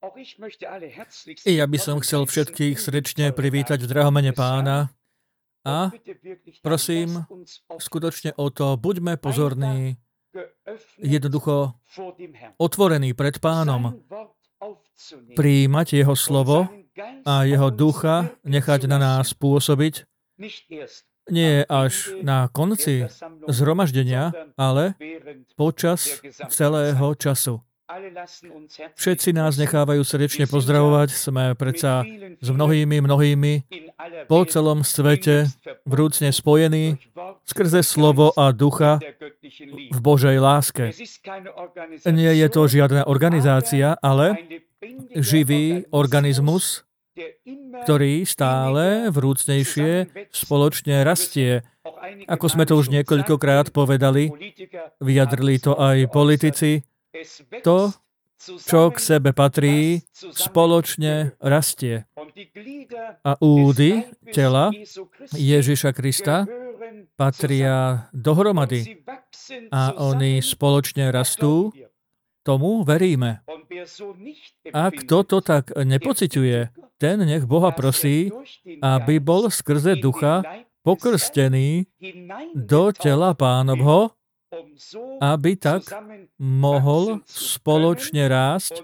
I ja by som chcel všetkých srdečne privítať v drahom mene Pána a prosím skutočne o to, buďme pozorní, jednoducho otvorení pred Pánom, prijímať Jeho slovo a Jeho ducha nechať na nás pôsobiť, nie až na konci zhromaždenia, ale počas celého času. Všetci nás nechávajú srdečne pozdravovať, sme predsa s mnohými po celom svete vrúcne spojení skrze slovo a ducha v Božej láske. Nie je to žiadna organizácia, ale živý organizmus, ktorý stále vrúcnejšie spoločne rastie. Ako sme to už niekoľkokrát povedali, vyjadrili to aj politici, to, čo k sebe patrí, spoločne rastie. A údy tela Ježiša Krista patria dohromady a oni spoločne rastú, tomu veríme. A kto to tak nepociťuje, ten nech Boha prosí, aby bol skrze ducha pokrstený do tela Pánovho, aby tak mohol spoločne rásť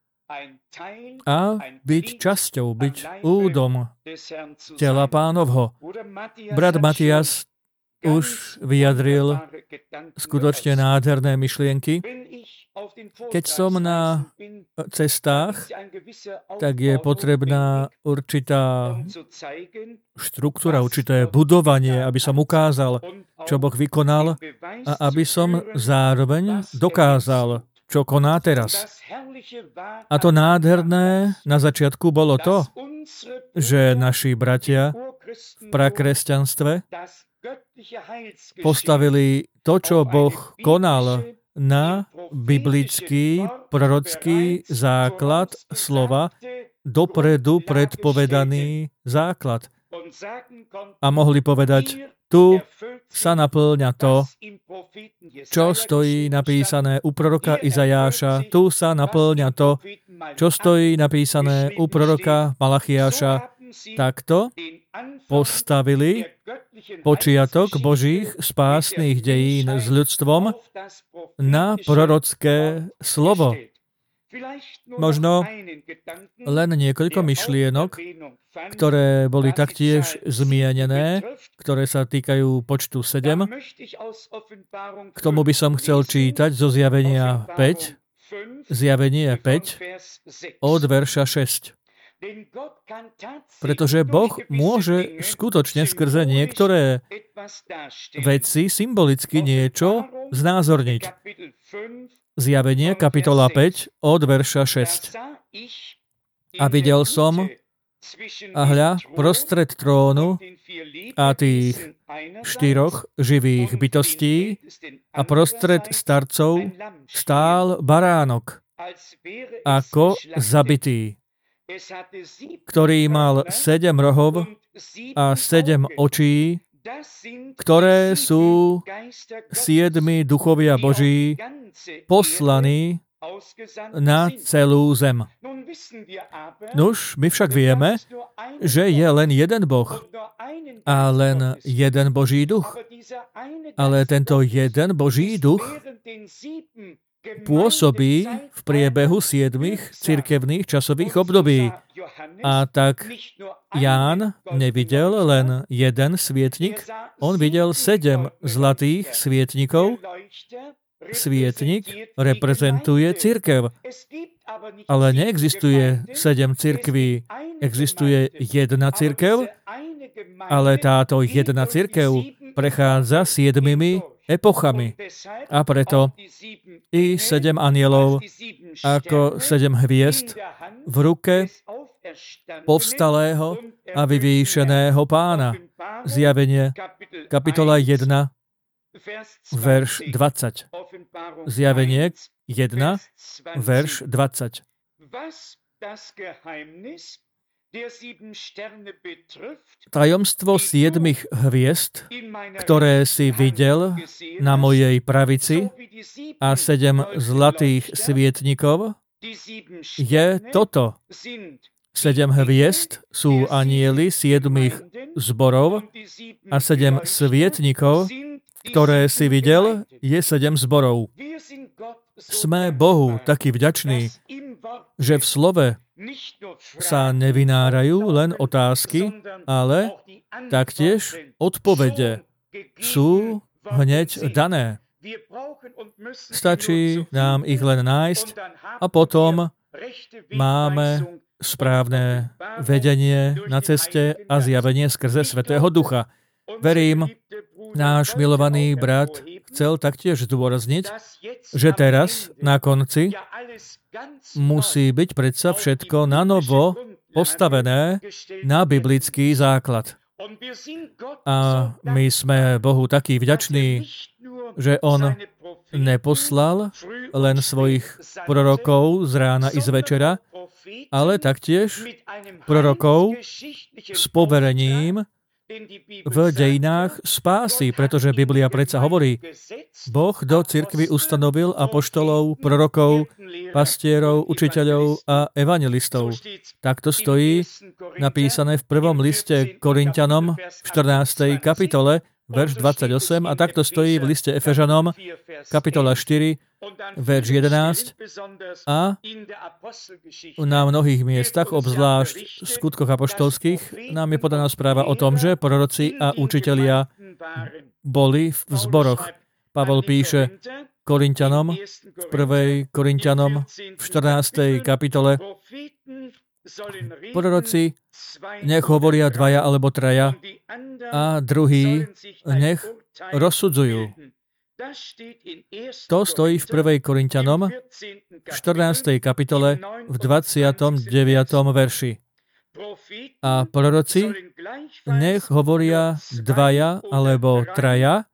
a byť časťou, byť údom tela Pánovho. Brat Matias už vyjadril skutočne nádherné myšlienky. Keď som na cestách, tak je potrebná určitá štruktúra, určité budovanie, aby som ukázal, čo Boh vykonal a aby som zároveň dokázal, čo koná teraz. A to nádherné na začiatku bolo to, že naši bratia v prakresťanstve postavili to, čo Boh konal, na biblický, prorocký základ slova, dopredu predpovedaný základ. A mohli povedať, tu sa naplňa to, čo stojí napísané u proroka Izajáša, tu sa naplňa to, čo stojí napísané u proroka Malachiáša. Takto postavili počiatok Božích spásnych dejín s ľudstvom na prorocké slovo. Možno len niekoľko myšlienok, ktoré boli taktiež zmienené, ktoré sa týkajú počtu 7. K tomu by som chcel čítať zo Zjavenia 5, Zjavenie 5 od verša 6. Pretože Boh môže skutočne skrze niektoré veci symbolicky niečo znázorniť. Zjavenie, kapitola 5, od verša 6. A videl som, a hľa, prostred trónu a tých 4 živých bytostí a prostred starcov stál baránok, ako zabitý, ktorý mal 7 rohov a 7 očí, ktoré sú 7 duchovia Boží poslaní na celú zem. Nuž, my však vieme, že je len jeden Boh a len jeden Boží duch. Ale tento jeden Boží duch pôsobí v priebehu 7 cirkevných časových období. A tak Ján nevidel len jeden svietnik, on videl 7 zlatých svietnikov. Svietnik reprezentuje cirkev. Ale neexistuje 7 cirkví. Existuje jedna cirkev, ale táto jedna cirkev prechádza 7 epochami. A preto i 7 anielov ako 7 hviezd v ruke povstalého a vyvýšeného Pána. Zjavenie, kapitola 1, verš 20. Zjavenie 1, verš 20. Tajomstvo 7 hviezd, ktoré si videl na mojej pravici, a 7 zlatých svietnikov, je toto. 7 hviezd sú anjeli 7 zborov a 7 svietnikov, ktoré si videl, je 7 zborov. Sme Bohu takí vďační, že v slove sa nevynárajú len otázky, ale taktiež odpovede sú hneď dané. Stačí nám ich len nájsť a potom máme správne vedenie na ceste a zjavenie skrze Svätého Ducha. Verím, náš milovaný brat chcel taktiež zdôrazniť, že teraz, na konci, musí byť predsa všetko nanovo postavené na biblický základ. A my sme Bohu takí vďační, že On neposlal len svojich prorokov z rána i z večera, ale taktiež prorokov s poverením v dejinách spásy, pretože Biblia predsa hovorí, Boh do cirkvi ustanovil apoštolov, prorokov, pastierov, učiteľov a evangelistov. Takto stojí napísané v prvom liste Korinťanom v 14. kapitole, verš 28, a takto stojí v liste Efežanom, kapitola 4, verš 11, a na mnohých miestach, obzvlášť v skutkoch apoštolských, nám je podaná správa o tom, že proroci a učitelia boli v zboroch. Pavol píše Korinťanom, v 1. Korinťanom, v 14. kapitole, proroci nech hovoria 2 alebo 3 a druhí nech rozsudzujú. To stojí v 1. Korinťanom v 14. kapitole v 29. verši. A proroci nech hovoria 2 alebo 3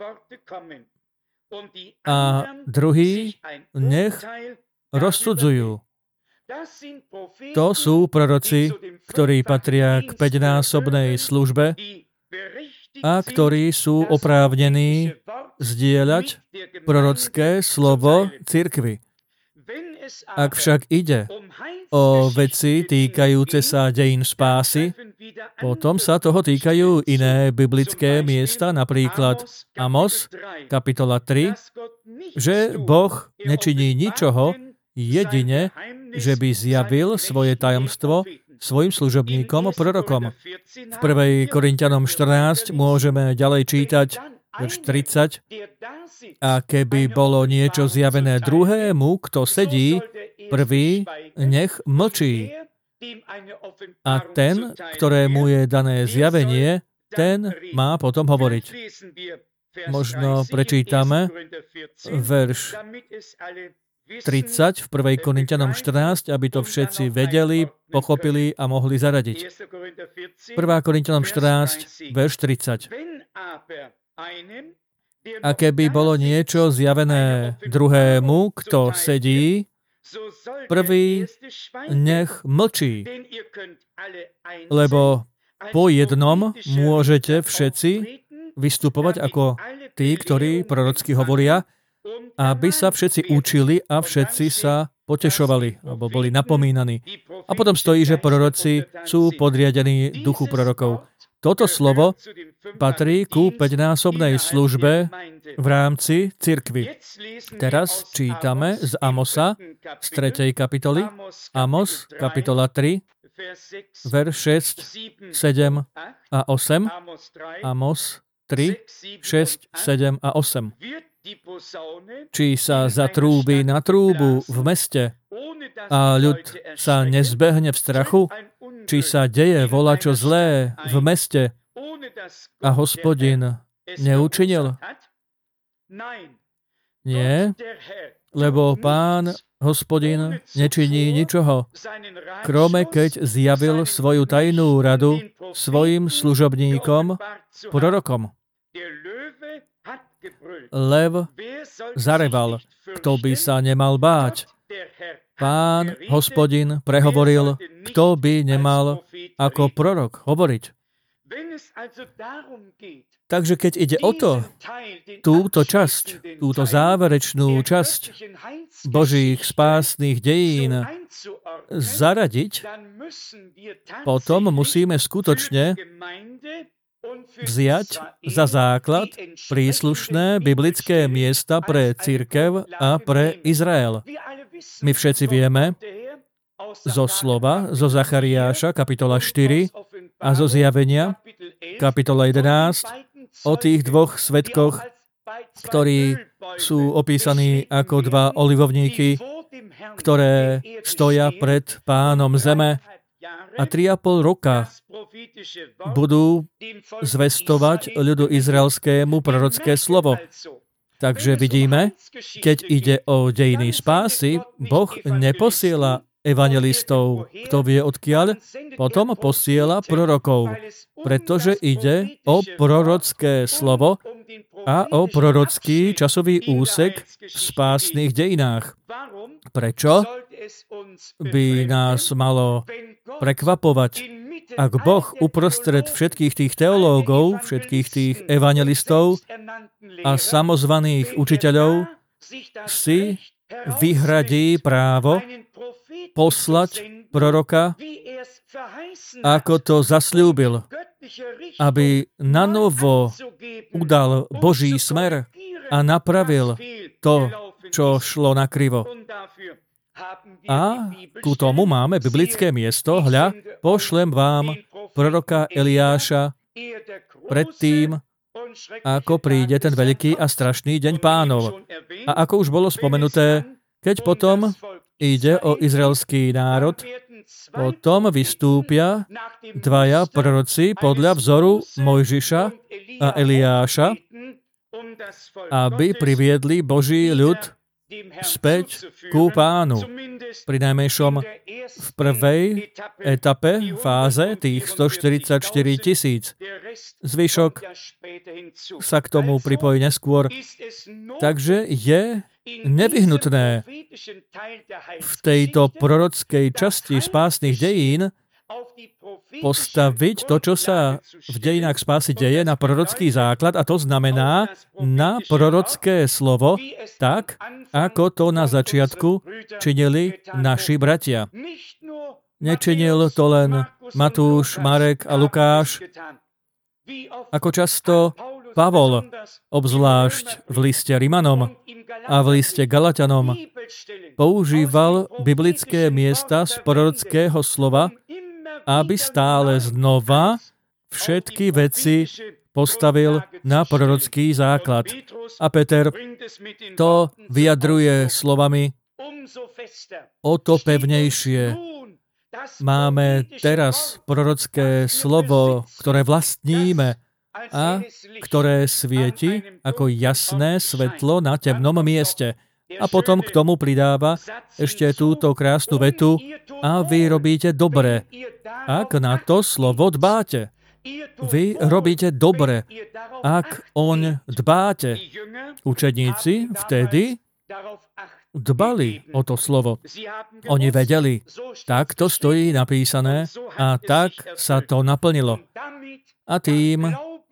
a druhí nech rozsudzujú. To sú proroci, ktorí patria k 5-násobnej službe a ktorí sú oprávnení zdieľať prorocké slovo cirkvi. Ak však ide o veci týkajúce sa dejín spásy, potom sa toho týkajú iné biblické miesta, napríklad Amos, kapitola 3, že Boh nečiní ničoho, jedine, že by zjavil svoje tajomstvo svojim služobníkom, prorokom. V 1. Korinťanom 14 môžeme ďalej čítať verš 30. A keby bolo niečo zjavené druhému, kto sedí, prvý nech mlčí. A ten, ktorému je dané zjavenie, ten má potom hovoriť. Možno prečítame verš 30 v 1. Korinťanom 14, aby to všetci vedeli, pochopili a mohli zaradiť. 1. Korinťanom 14, verš 30. A keby bolo niečo zjavené druhému, kto sedí, prvý nech mlčí, lebo po jednom môžete všetci vystupovať ako tí, ktorí prorocky hovoria, aby sa všetci učili a všetci sa potešovali, alebo boli napomínaní. A potom stojí, že proroci sú podriadení duchu prorokov. Toto slovo patrí ku 5-násobnej službe v rámci cirkvi. Teraz čítame z Amosa, z 3. kapitoly, Amos, kapitola 3, verš 6, 7 a 8, Amos 3, 6, 7 a 8. Či sa zatrúbi na trúbu v meste a ľud sa nezbehne v strachu? Či sa deje volačo zlé v meste a Hospodin neučinil? Nie, lebo Pán Hospodin nečiní ničoho, krome keď zjavil svoju tajnú radu svojim služobníkom, prorokom. Lev zareval, kto by sa nemal báť. Pán Hospodin prehovoril, kto by nemal ako prorok hovoriť. Takže keď ide o to, túto časť, túto záverečnú časť Božích spásnych dejín zaradiť, potom musíme skutočne vziať za základ príslušné biblické miesta pre cirkev a pre Izrael. My všetci vieme zo slova, zo Zachariáša, kapitola 4 a zo Zjavenia, kapitola 11, o tých dvoch svedkoch, ktorí sú opísaní ako dva olivovníky, ktoré stoja pred Pánom zeme a 3,5 roka budú zvestovať ľudu izraelskému prorocké slovo. Takže vidíme, keď ide o dejiny spásy, Boh neposiela evangelistov, kto vie odkiaľ, potom posiela prorokov, pretože ide o prorocké slovo a o prorocký časový úsek v spásnych dejinách. Prečo by nás malo prekvapovať, ak Boh uprostred všetkých tých teológov, všetkých tých evangelistov a samozvaných učiteľov si vyhradí právo poslať proroka, ako to zasľúbil, aby nanovo udal Boží smer a napravil to, čo šlo nakrivo. A ku tomu máme biblické miesto. Hľa, pošlem vám proroka Eliáša predtým, ako príde ten veľký a strašný deň Pánov. A ako už bolo spomenuté, keď potom ide o izraelský národ, potom vystúpia dvaja proroci podľa vzoru Mojžiša a Eliáša, aby priviedli Boží ľud späť ku Pánu. Prinajmenšom v prvej etape, fáze tých 144 000. Zvyšok sa k tomu pripojí neskôr. Takže je nevyhnutné v tejto prorockej časti spásnych dejín postaviť to, čo sa v dejinách spásy deje, na prorocký základ, a to znamená na prorocké slovo, tak, ako to na začiatku činili naši bratia. Nečinil to len Matúš, Marek a Lukáš, ako často Pavol, obzvlášť v liste Rimanom a v liste Galatianom, používal biblické miesta z prorockého slova, aby stále znova všetky veci postavil na prorocký základ. A Peter to vyjadruje slovami: o to pevnejšie máme teraz prorocké slovo, ktoré vlastníme a ktoré svieti ako jasné svetlo na temnom mieste. A potom k tomu pridáva ešte túto krásnu vetu: a vy robíte dobre, ak na to slovo dbáte. Vy robíte dobre, ak oň dbáte. Učeníci vtedy dbali o to slovo. Oni vedeli, tak to stojí napísané a tak sa to naplnilo. A tým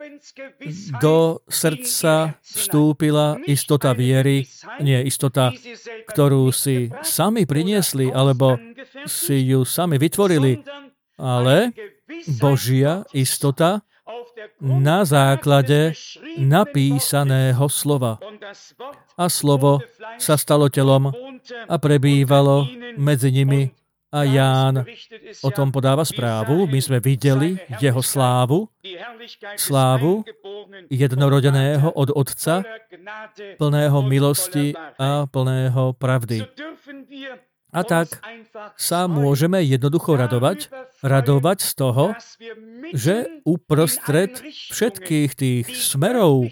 do srdca vstúpila istota viery, nie istota, ktorú si sami priniesli, alebo si ju sami vytvorili, ale Božia istota na základe napísaného slova. A slovo sa stalo telom a prebývalo medzi nimi. A Ján o tom podáva správu. My sme videli jeho slávu, slávu jednorodeného od Otca, plného milosti a plného pravdy. A tak sa môžeme jednoducho radovať z toho, že uprostred všetkých tých smerov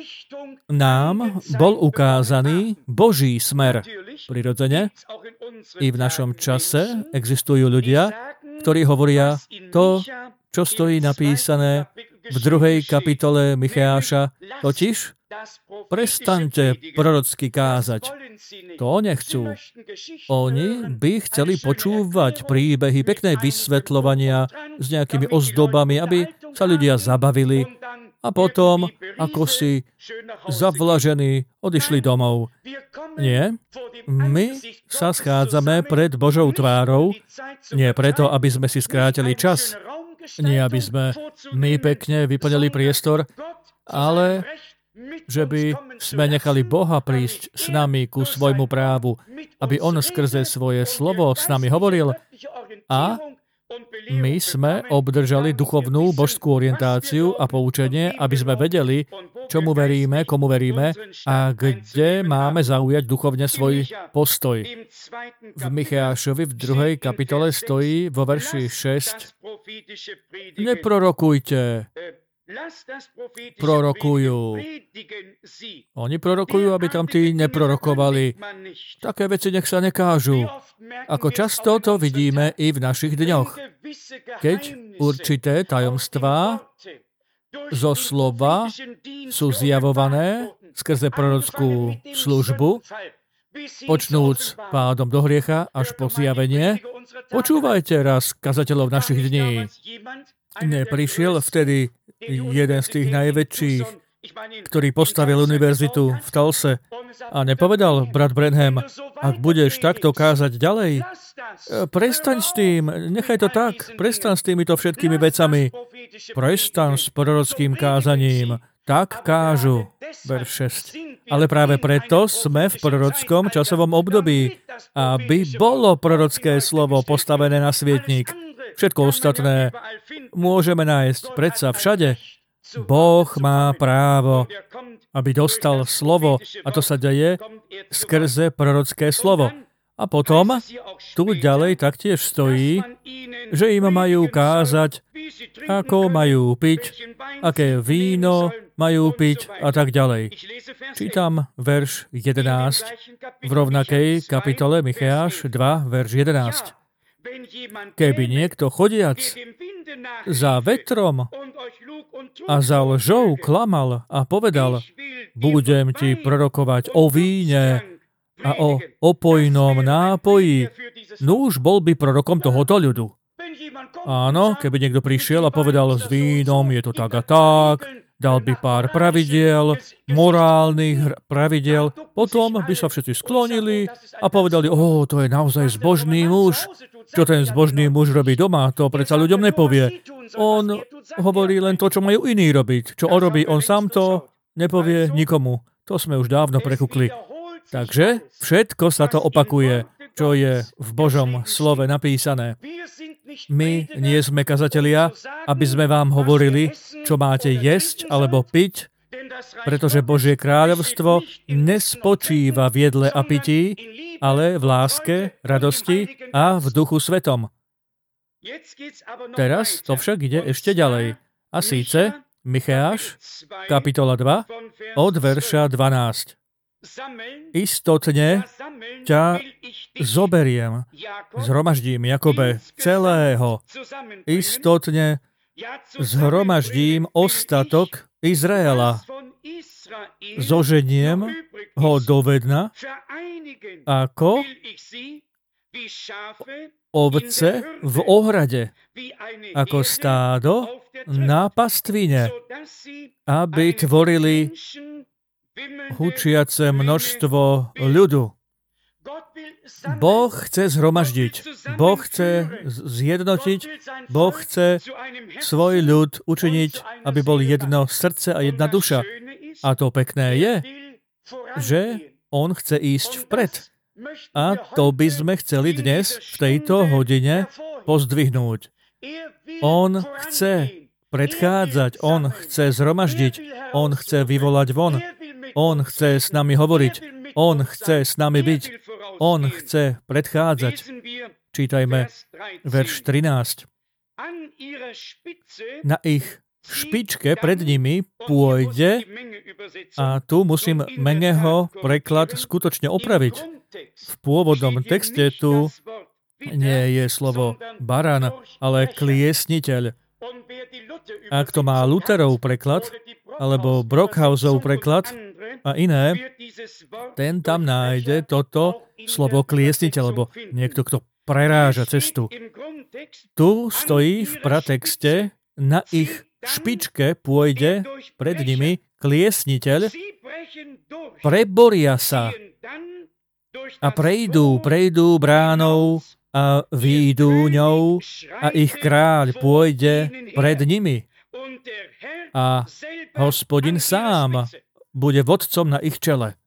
nám bol ukázaný Boží smer. Prirodzene, i v našom čase existujú ľudia, ktorí hovoria to, čo stojí napísané v 2. kapitole Micheáša, totiž prestaňte prorocky kázať. To nechcú. Oni by chceli počúvať príbehy, pekné vysvetľovania s nejakými ozdobami, aby sa ľudia zabavili a potom, ako si zavlažení, odišli domov. Nie, my sa schádzame pred Božou tvárou, nie preto, aby sme si skrátili čas, nie aby sme my pekne vyplnili priestor, ale že by sme nechali Boha prísť s nami ku svojmu právu, aby On skrze svoje slovo s nami hovoril a my sme obdržali duchovnú božskú orientáciu a poučenie, aby sme vedeli, čomu veríme, komu veríme a kde máme zaujať duchovne svoj postoj. V Micheášovi v 2. kapitole stojí vo verši 6: Neprorokujte. Prorokujú. Oni prorokujú, aby tam tí neprorokovali. Také veci nech sa nekážu. Ako často to vidíme i v našich dňoch. Keď určité tajomstvá zo slova sú zjavované skrze prorockú službu, počnúc pádom do hriecha až po zjavenie, počúvajte raz kazateľov našich dní. Neprišiel vtedy jeden z tých najväčších, ktorý postavil univerzitu v Tulse a nepovedal, brat Branham, ak budeš takto kázať ďalej, prestaň s tým, nechaj to tak, prestaň s týmito všetkými vecami, prestaň s prorockým kázaním, tak kážu, verš 6. Ale práve preto sme v prorockom časovom období, aby bolo prorocké slovo postavené na svietnik. Všetko ostatné môžeme nájsť predsa všade. Boh má právo, aby dostal slovo a to sa deje skrze prorocké slovo. A potom tu ďalej taktiež stojí, že im majú kázať, ako majú piť, aké víno majú piť a tak ďalej. Čítam verš 11 v rovnakej kapitole Micheáš 2, verš 11. Keby niekto chodiac za vetrom a za lžou klamal a povedal, budem ti prorokovať o víne a o opojnom nápoji, núž bol by prorokom tohoto ľudu. Áno, keby niekto prišiel a povedal, s vínom je to tak a tak, dal by pár pravidiel, morálnych pravidiel, potom by sa všetci sklonili a povedali, to je naozaj zbožný muž. Čo ten zbožný muž robí doma, to predsa ľuďom nepovie. On hovorí len to, čo majú iní robiť. Čo on robí, on sám to nepovie nikomu. To sme už dávno prekukli. Takže všetko sa to opakuje, čo je v Božom slove napísané. My nie sme kazatelia, aby sme vám hovorili, čo máte jesť alebo piť, pretože Božie kráľovstvo nespočíva v jedle a pití, ale v láske, radosti a v Duchu Svetom. Teraz to však ide ešte ďalej. A síce Micheáš, kapitola 2, od verša 12. Istotne ťa zoberiem, zhromaždím, Jakobe, celého. Istotne zhromaždím ostatok Izraela. Zoženiem ho do vedna, ako ovce v ohrade, ako stádo na pastvine, aby tvorili hučiace množstvo ľudu. Boh chce zhromaždiť, Boh chce zjednotiť, Boh chce svoj ľud učiniť, aby bol jedno srdce a jedna duša. A to pekné je, že on chce ísť vpred. A to by sme chceli dnes v tejto hodine pozdvihnúť. On chce predchádzať, on chce zhromaždiť, on chce vyvolať von, on chce s nami hovoriť, on chce s nami byť, on chce predchádzať. Čítajme verš 13. Na ich špičke pred nimi pôjde, a tu musím Mengeho preklad skutočne opraviť. V pôvodnom texte tu nie je slovo baran, ale kliesniteľ. Ak to má Lutherov preklad, alebo Brockhausov preklad a iné, ten tam nájde toto slovo kliesniteľ, alebo niekto, kto preráža cestu. Tu stojí v pratexte na ich špičke pôjde pred nimi kliesniteľ, preboria sa a prejdú bránou a výjdu ňou a ich kráľ pôjde pred nimi. A Hospodin sám bude vodcom na ich čele.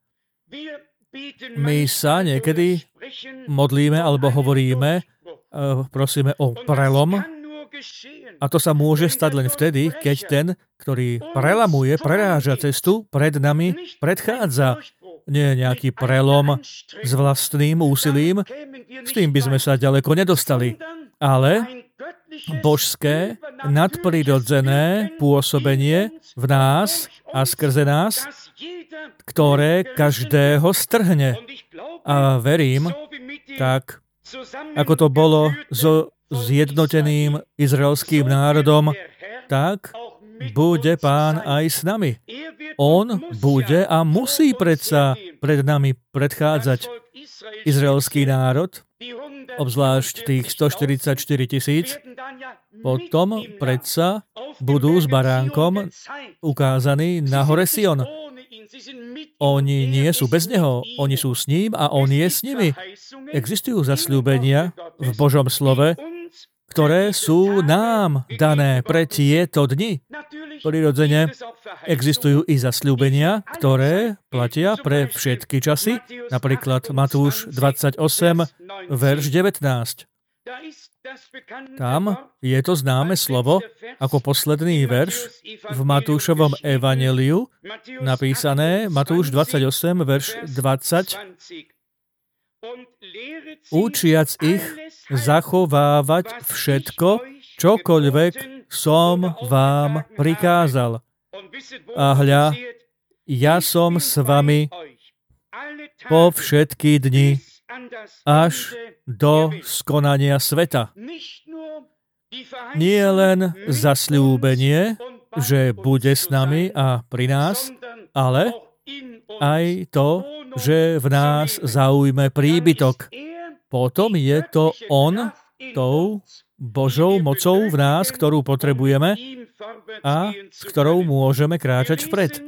My sa niekedy modlíme alebo hovoríme, prosíme o prelom. A to sa môže stať len vtedy, keď ten, ktorý prelamuje, preráža cestu, pred nami predchádza. Nie nejaký prelom s vlastným úsilím, s tým by sme sa ďaleko nedostali. Ale božské, nadprirodzené pôsobenie v nás a skrze nás, ktoré každého strhne. A verím, tak ako to bolo so zjednoteným izraelským národom, tak bude Pán aj s nami. On bude a musí predsa pred nami predchádzať. Izraelský národ, obzvlášť tých 144 000, potom predsa budú s baránkom ukázaní na hore Sion. Oni nie sú bez neho, oni sú s ním a on je s nimi. Existujú zasľúbenia v Božom slove, ktoré sú nám dané pre tieto dni. Prirodzene existujú i zasľúbenia, ktoré platia pre všetky časy, napríklad Matúš 28, verš 19. Tam je to známe slovo ako posledný verš v Matúšovom evanjeliu, napísané Matúš 28, verš 20. Učiac ich zachovávať všetko, čokoľvek som vám prikázal. A hľa, ja som s vami po všetky dni až do skonania sveta. Nie len zasľúbenie, že bude s nami a pri nás, ale aj to, že v nás zaujme príbytok. Potom je to on, tou Božou mocou v nás, ktorú potrebujeme a s ktorou môžeme kráčať vpred.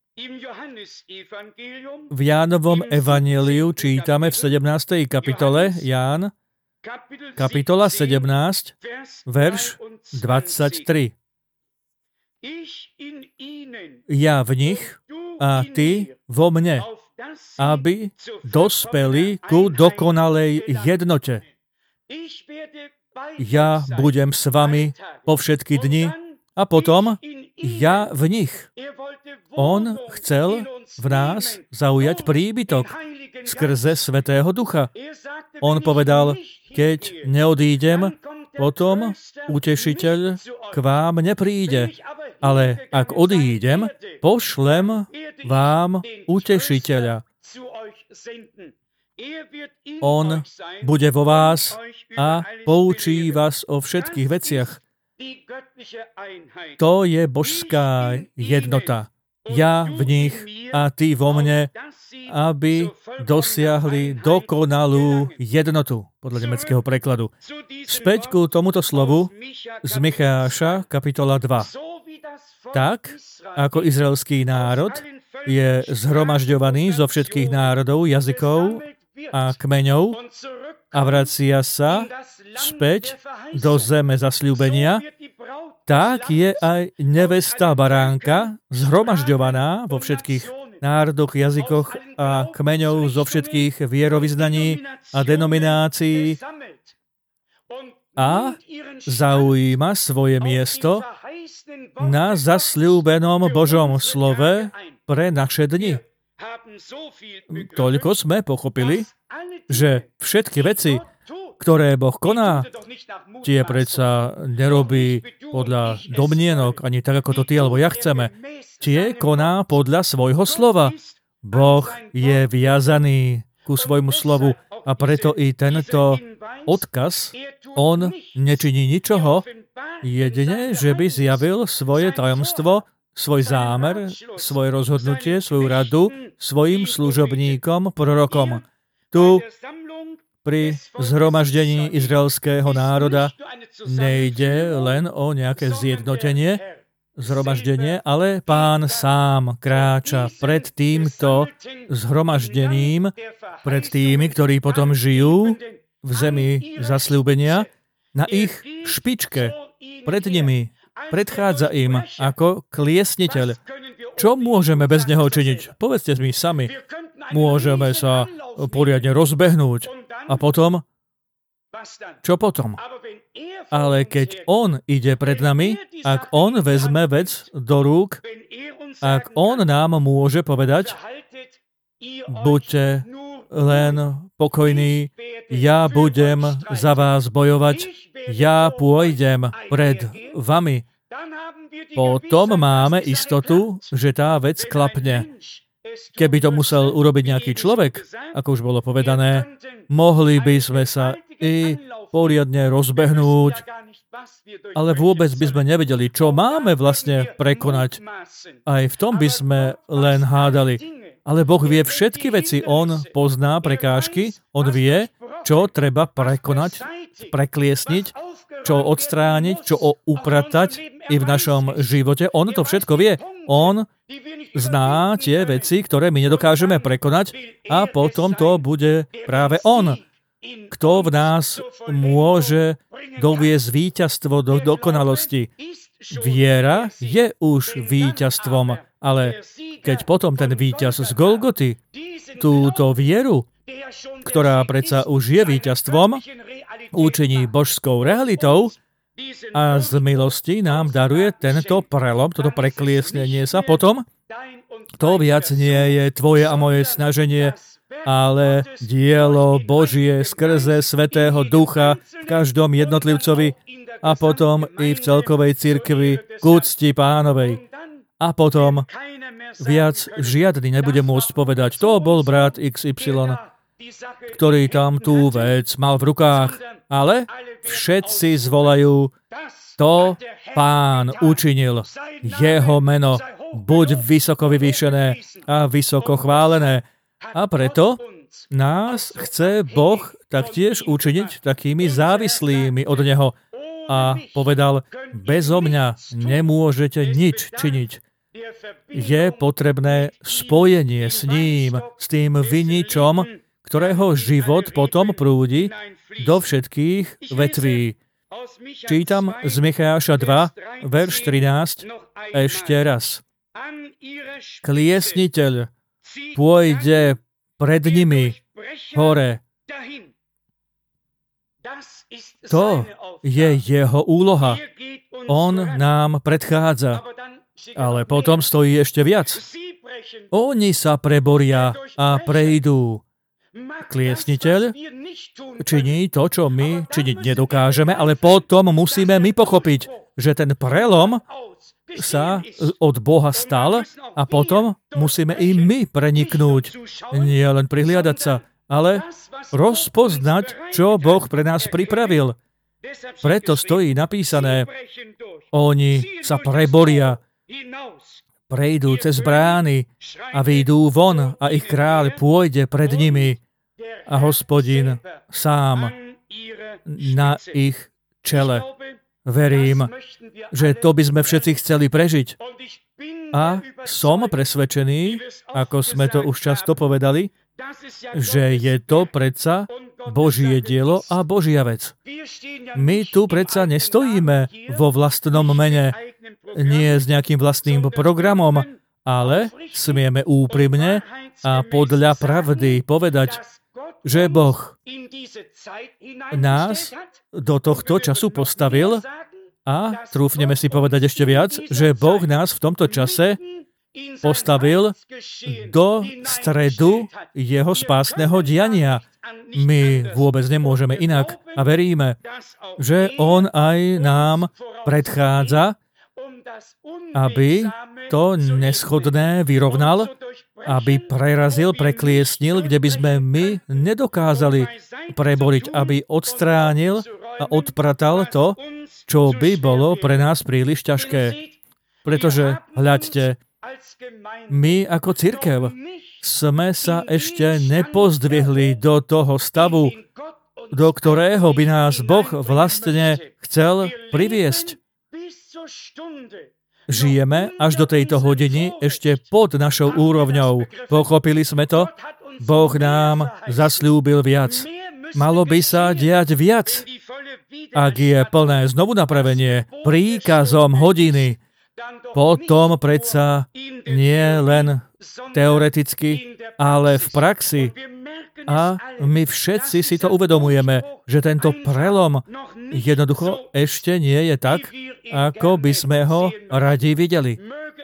V Jánovom evanjeliu čítame v 17. kapitole, Ján, kapitola 17, verš 23. Ja v nich a ty vo mne, aby dospeli ku dokonalej jednote. Ja budem s vami po všetky dni a potom ja v nich. On chcel v nás zaujať príbytok skrze Svätého Ducha. On povedal, keď neodídem, potom utešiteľ k vám nepríde. Ale ak odídem, pošlem vám utešiteľa. On bude vo vás a poučí vás o všetkých veciach. To je božská jednota. Ja v nich a ty vo mne, aby dosiahli dokonalú jednotu, podľa nemeckého prekladu. Späť ku tomuto slovu z Micháša, kapitola 2. Tak, ako izraelský národ je zhromažďovaný zo všetkých národov, jazykov a kmeňov a vracia sa späť do zeme zasľúbenia, tak je aj nevesta baránka zhromažďovaná vo všetkých národoch, jazykoch a kmeňov zo všetkých vierovyznaní a denominácií a zaujíma svoje miesto na zasľúbenom Božom slove pre naše dni. Toľko sme pochopili, že všetky veci, ktoré Boh koná, tie predsa nerobí podľa domnienok, ani tak, ako to ty alebo ja chceme. Tie koná podľa svojho slova. Boh je viazaný ku svojmu slovu a preto i tento odkaz, on nečiní ničoho, jedine, že by zjavil svoje tajomstvo, svoj zámer, svoje rozhodnutie, svoju radu svojim služobníkom, prorokom. Tu pri zhromaždení izraelského národa nejde len o nejaké zjednotenie, zhromaždenie, ale Pán sám kráča pred týmto zhromaždením, pred tými, ktorí potom žijú v zemi zasľúbenia, na ich špičke, pred nimi, predchádza im ako kliesniteľ. Čo môžeme bez neho činiť? Povedzte mi sami. Môžeme sa poriadne rozbehnúť. A potom? Čo potom? Ale keď on ide pred nami, ak on vezme vec do rúk, ak on nám môže povedať, buďte len pokojní, ja budem za vás bojovať, ja pôjdem pred vami. Potom máme istotu, že tá vec klapne. Keby to musel urobiť nejaký človek, ako už bolo povedané, mohli by sme sa i poriadne rozbehnúť, ale vôbec by sme nevedeli, čo máme vlastne prekonať. Aj v tom by sme len hádali. Ale Boh vie všetky veci. On pozná prekážky, on vie, čo treba prekonať, prekliesniť, čo odstrániť, čo upratať i v našom živote. On to všetko vie. On zná tie veci, ktoré my nedokážeme prekonať a potom to bude práve on, kto v nás môže doviesť víťazstvo do dokonalosti. Viera je už víťazstvom, ale keď potom ten víťaz z Golgoty túto vieru, ktorá predsa už je víťazstvom, učiní božskou realitou a z milosti nám daruje tento prelom, toto prekliesnenie sa, potom to viac nie je tvoje a moje snaženie, ale dielo Božie skrze Svätého Ducha v každom jednotlivcovi a potom i v celkovej cirkvi k úcti Pánovej. A potom viac žiadny nebude môcť povedať, to bol brat XY, ktorý tam tú vec mal v rukách, ale všetci zvolajú, to Pán učinil, jeho meno buď vysoko vyvýšené a vysoko chválené. A preto nás chce Boh taktiež učiniť takými závislými od Neho. A povedal, bezo mňa nemôžete nič činiť. Je potrebné spojenie s ním, s tým viničom, ktorého život potom prúdi do všetkých vetví. Čítam z Micheáša 2, verš 13, ešte raz. Kliesniteľ pôjde pred nimi hore. To je jeho úloha. On nám predchádza. Ale potom stojí ešte viac. Oni sa preboria a prejdú. Kliesniteľ činí to, čo my činiť nedokážeme, ale potom musíme my pochopiť, že ten prelom sa od Boha stal a potom musíme i my preniknúť. Nie len prihliadať sa, ale rozpoznať, čo Boh pre nás pripravil. Preto stojí napísané, oni sa preboria, prejdú cez brány a vyjdú von a ich kráľ pôjde pred nimi a Hospodin sám na ich čele. Verím, že to by sme všetci chceli prežiť. A som presvedčený, ako sme to už často povedali, že je to predsa Božie dielo a Božia vec. My tu predsa nestojíme vo vlastnom mene, nie s nejakým vlastným programom, ale smieme úprimne a podľa pravdy povedať, že Boh nás do tohto času postavil a trúfneme si povedať ešte viac, že Boh nás v tomto čase postavil do stredu jeho spásneho diania. My vôbec nemôžeme inak a veríme, že on aj nám predchádza, aby to neschodné vyrovnal, aby prerazil, prekliesnil, kde by sme my nedokázali preboriť, aby odstránil a odpratal to, čo by bolo pre nás príliš ťažké. Pretože, hľaďte, my ako cirkev sme sa ešte nepozdvihli do toho stavu, do ktorého by nás Boh vlastne chcel priviesť. žijeme až do tejto hodiny ešte pod našou úrovňou. Pochopili sme to? Boh nám zasľúbil viac. Malo by sa diať viac. Ak je plné znovu napravenie príkazom hodiny, potom predsa nie len teoreticky, ale v praxi. A my všetci si to uvedomujeme, že tento prelom jednoducho ešte nie je tak, ako by sme ho radi videli.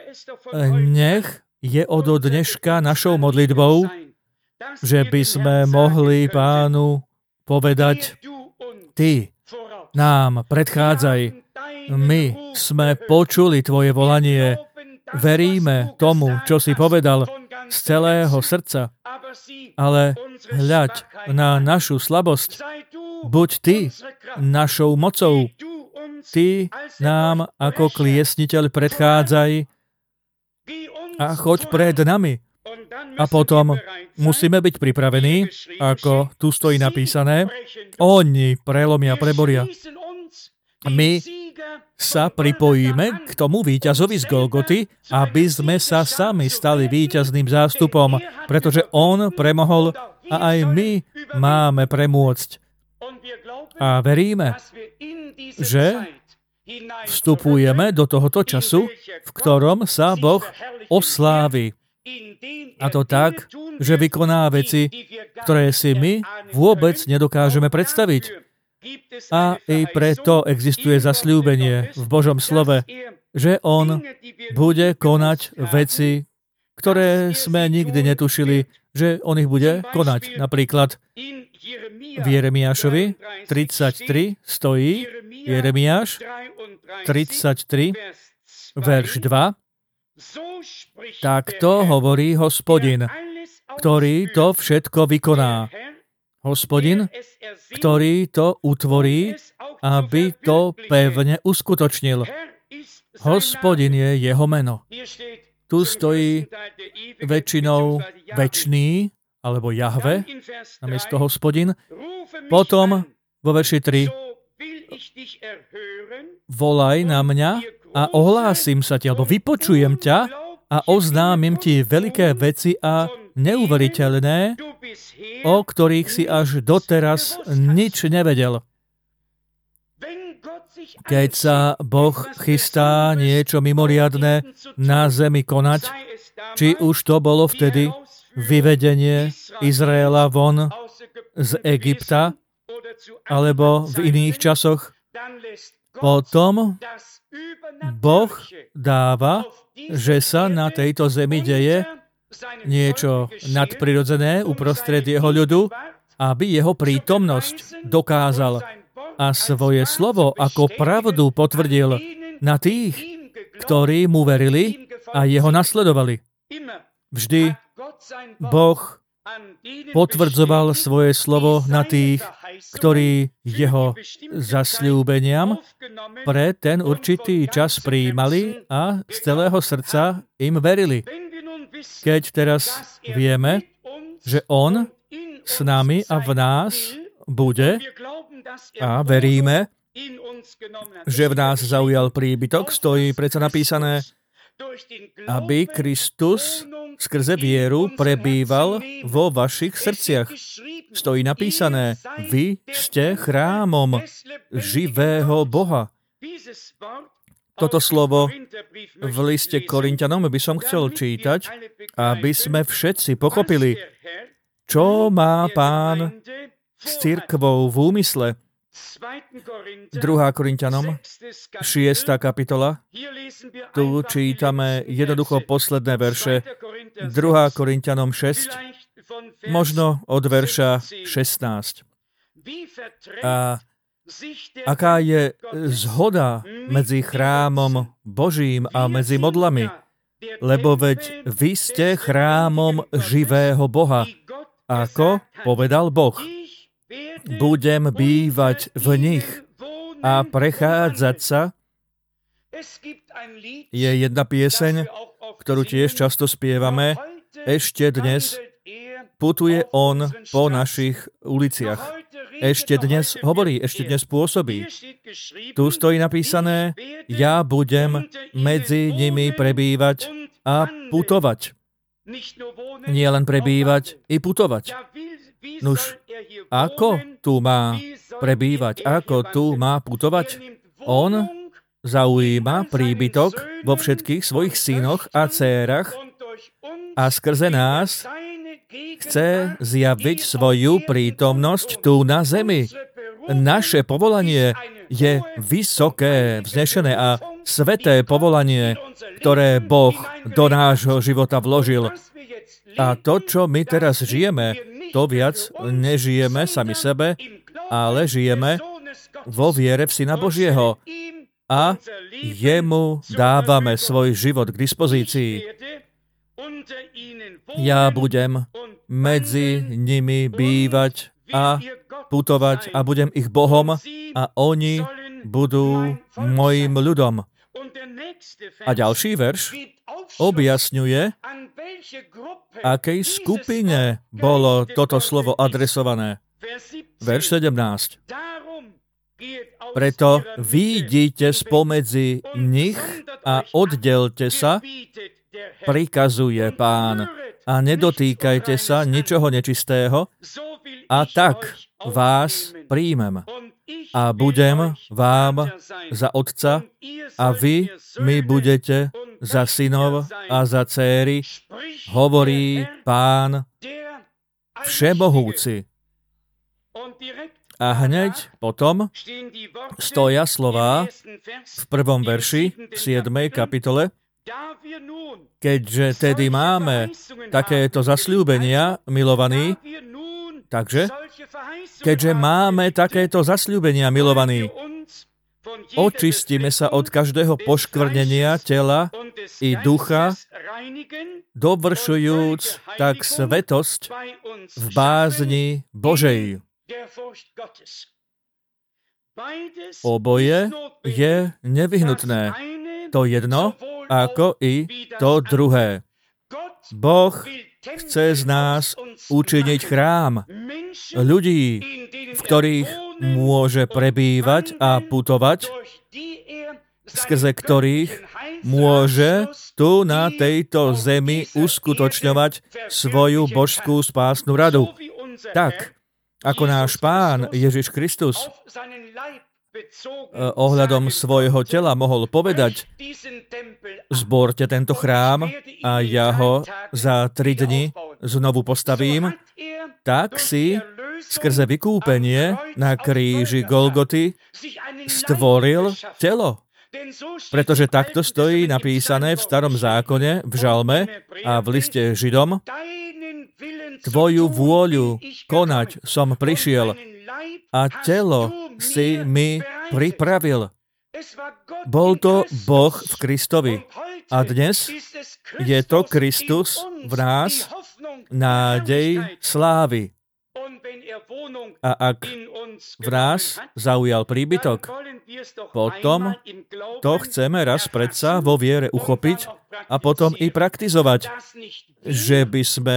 Nech je od dneška našou modlitbou, že by sme mohli Pánu povedať: Ty nám predchádzaj, my sme počuli Tvoje volanie, veríme tomu, čo si povedal z celého srdca, ale hľaď na našu slabosť, buď Ty našou mocou, Ty nám ako kliesniteľ predchádzaj a choď pred nami. A potom musíme byť pripravení, ako tu stojí napísané, oni prelomia, preboria. My sa pripojíme k tomu víťazovi z Golgoty, aby sme sa sami stali víťazným zástupom, pretože on premohol a aj my máme premôcť. A veríme, že vstupujeme do tohoto času, v ktorom sa Boh oslávi. A to tak, že vykoná veci, ktoré si my vôbec nedokážeme predstaviť. A i preto existuje zasľúbenie v Božom slove, že on bude konať veci, ktoré sme nikdy netušili, že on ich bude konať. Napríklad v Jeremiášovi 33 stojí, Jeremiáš 33, verš 2, takto hovorí Hospodin, ktorý to všetko vykoná. Hospodin, ktorý to utvorí, aby to pevne uskutočnil. Hospodin je jeho meno. Tu stojí väčšinou večný, alebo Jahve, namiesto Hospodin. Potom vo verši 3 volaj na mňa a ohlásim sa ti, alebo vypočujem ťa a oznámim ti veľké veci a neuveriteľné, o ktorých si až doteraz nič nevedel. Keď sa Boh chystá niečo mimoriadne na zemi konať, či už to bolo vtedy vyvedenie Izraela von z Egypta, alebo v iných časoch, potom Boh dáva, že sa na tejto zemi deje niečo nadprirodzené uprostred jeho ľudu, aby jeho prítomnosť dokázal a svoje slovo ako pravdu potvrdil na tých, ktorí mu verili a jeho nasledovali. Vždy Boh potvrdzoval svoje slovo na tých, ktorí jeho zasľúbeniam pre ten určitý čas prijímali a z celého srdca im verili. Keď teraz vieme, že on s nami a v nás bude a veríme, že v nás zaujal príbytok, stojí predsa napísané, aby Kristus skrze vieru prebýval vo vašich srdciach. Stojí napísané, vy ste chrámom živého Boha. Toto slovo v liste Korinťanom by som chcel čítať, aby sme všetci pochopili, čo má Pán s cirkvou v úmysle. 2. Korinťanom, 6. kapitola. Tu čítame jednoducho posledné verše. 2. Korinťanom 6, možno od verša 16. A aká je zhoda medzi chrámom Božím a medzi modlami? Lebo veď vy ste chrámom živého Boha. Ako povedal Boh. Budem bývať v nich a prechádzať sa. Je jedna pieseň, ktorú tiež často spievame. Ešte dnes putuje on po našich uliciach. ešte dnes hovorí, ešte dnes pôsobí. Tu stojí napísané, ja budem medzi nimi prebývať a putovať. Nie len prebývať, i putovať. Nuž, ako tu má prebývať, ako tu má putovať? On zaujíma príbytok vo všetkých svojich synoch a dcérach a skrze nás chce zjaviť svoju prítomnosť tu na zemi. Naše povolanie je vysoké, vznešené a sveté povolanie, ktoré Boh do nášho života vložil. A to, čo my teraz žijeme, to viac nežijeme sami sebe, ale žijeme vo viere v Syna Božieho. A jemu dávame svoj život k dispozícii. Ja budem medzi nimi bývať a putovať a budem ich Bohom a oni budú mojim ľudom. A ďalší verš objasňuje, akej skupine bolo toto slovo adresované. Verš 17. Preto vyjdite spomedzi nich a oddelte sa, prikazuje Pán, a nedotýkajte sa ničoho nečistého, a tak vás príjmem a budem vám za otca a vy mi budete za synov a za dcéry, hovorí Pán Všemohúci. A hneď potom stoja slová v 1. verši v 7. kapitole, keďže tedy máme takéto zasľúbenia, milovaní, takže, keďže máme takéto zasľúbenia, milovaní, očistíme sa od každého poškvrnenia tela i ducha, dovršujúc tak svetosť v bázni Božej. Oboje je nevyhnutné. To jedno, ako i to druhé. Boh chce z nás učiniť chrám ľudí, v ktorých môže prebývať a putovať, skrze ktorých môže tu na tejto zemi uskutočňovať svoju božskú spásnu radu. Tak, ako náš Pán Ježiš Kristus ohľadom svojho tela mohol povedať, zborte tento chrám a ja ho za 3 dni znovu postavím, tak si skrze vykúpenie na kríži Golgoty stvoril telo. Pretože takto stojí napísané v Starom zákone, v Žalme a v liste Židom, tvoju vôľu konať som prišiel a telo si mi pripravil. Bol to Boh v Kristovi. A dnes je to Kristus v nás, nádej slávy. A ak v nás zaujal príbytok, potom to chceme raz predsa vo viere uchopiť a potom i praktizovať, že by sme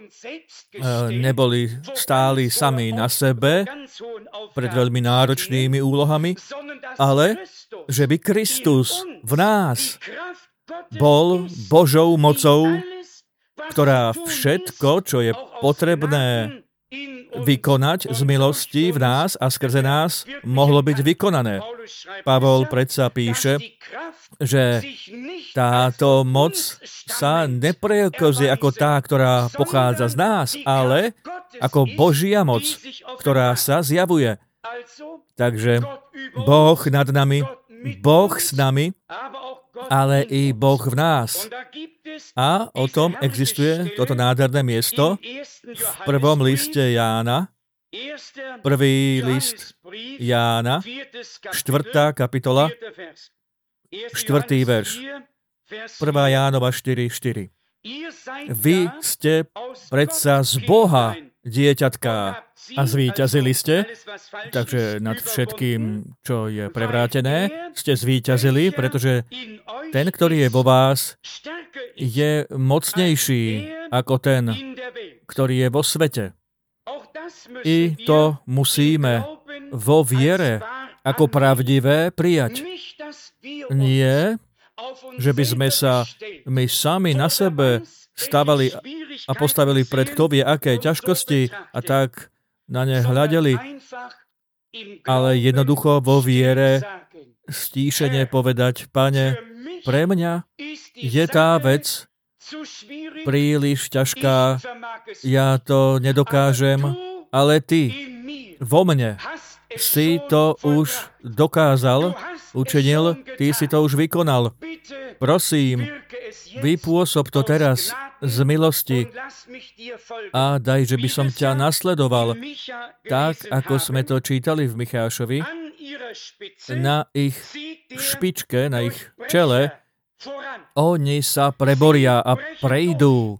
neboli stáli sami na sebe pred veľmi náročnými úlohami, ale že by Kristus v nás bol Božou mocou, ktorá všetko, čo je potrebné vykonať z milosti v nás a skrze nás, mohlo byť vykonané. Pavol predsa píše, že táto moc sa neprejavuje ako tá, ktorá pochádza z nás, ale ako Božia moc, ktorá sa zjavuje. Takže Boh nad nami, Boh s nami, ale i Boh v nás. A o tom existuje toto nádherné miesto v 1. liste Jána, 1. list Jána, 4. kapitola, 4. verš. 1. Jánova 4:4. Vy ste predsa z Boha, dieťatká, a zvíťazili ste, takže nad všetkým, čo je prevrátené, ste zvíťazili, pretože ten, ktorý je vo vás, je mocnejší ako ten, ktorý je vo svete. I to musíme vo viere ako pravdivé prijať. Nie, že by sme sa my sami na sebe stavali a postavili pred kto vie aké ťažkosti a tak na ne hľadeli, ale jednoducho vo viere stíšene povedať: Pane, pre mňa je tá vec príliš ťažká, ja to nedokážem, ale Ty vo mne si to už dokázal, učinil, Ty si to už vykonal. Prosím, vypôsob to teraz z milosti a daj, že by som ťa nasledoval, tak ako sme to čítali v Michášovi, na ich špičke, na ich čele, oni sa preboria a prejdú.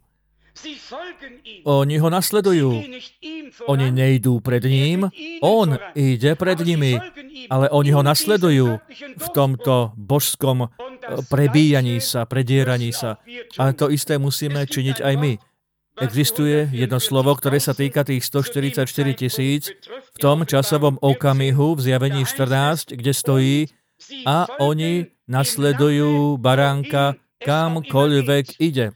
Oni ho nasledujú. Oni nejdú pred ním, on ide pred nimi, ale oni ho nasledujú v tomto božskom prebíjaní sa, predieraní sa. A to isté musíme činiť aj my. Existuje jedno slovo, ktoré sa týka tých 144 000 v tom časovom okamihu v Zjavení 14, kde stojí: a oni nasledujú baránka kamkoľvek ide.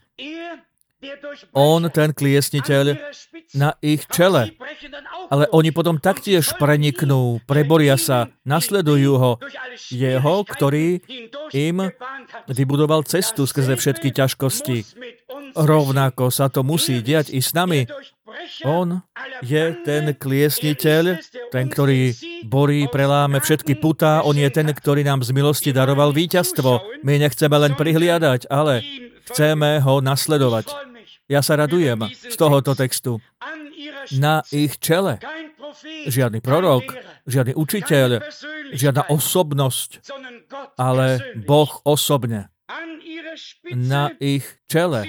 On, ten kliesniteľ, na ich čele. Ale oni potom taktiež preniknú, preboria sa, nasledujú ho. Jeho, ktorý im vybudoval cestu skrze všetky ťažkosti. Rovnako sa to musí diať i s nami. On je ten kliesniteľ, ten, ktorý borí, preláme všetky putá. On je ten, ktorý nám z milosti daroval víťazstvo. My nechceme len prihliadať, ale chceme ho nasledovať. Ja sa radujem z tohoto textu. Na ich čele žiadny prorok, žiadny učiteľ, žiadna osobnosť, ale Boh osobne. Na ich čele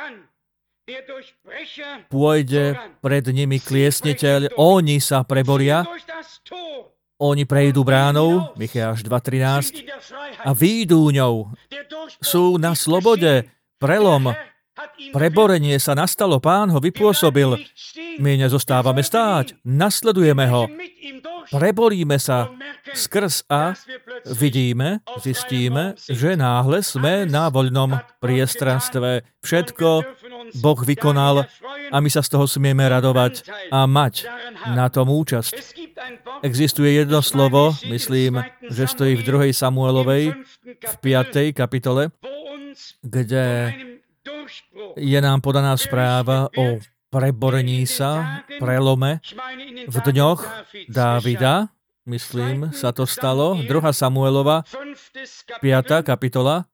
pôjde pred nimi kliesniteľ, oni sa preboria, oni prejdú bránou, Micháš 2.13, a výjdú ňou. Sú na slobode, prelom, preborenie sa nastalo, Pán ho vypôsobil. My nezostávame stáť, nasledujeme ho, preboríme sa skrz a vidíme, zistíme, že náhle sme na voľnom priestranstve. Všetko Boh vykonal a my sa z toho smieme radovať a mať na tom účasť. Existuje jedno slovo, myslím, že stojí v 2. Samuelovej, v 5. kapitole, kde je nám podaná správa o preborení sa, prelome v dňoch Dávida, myslím, sa to stalo, 2. Samuelova, 5. kapitola,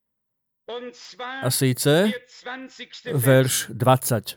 a síce verš 20.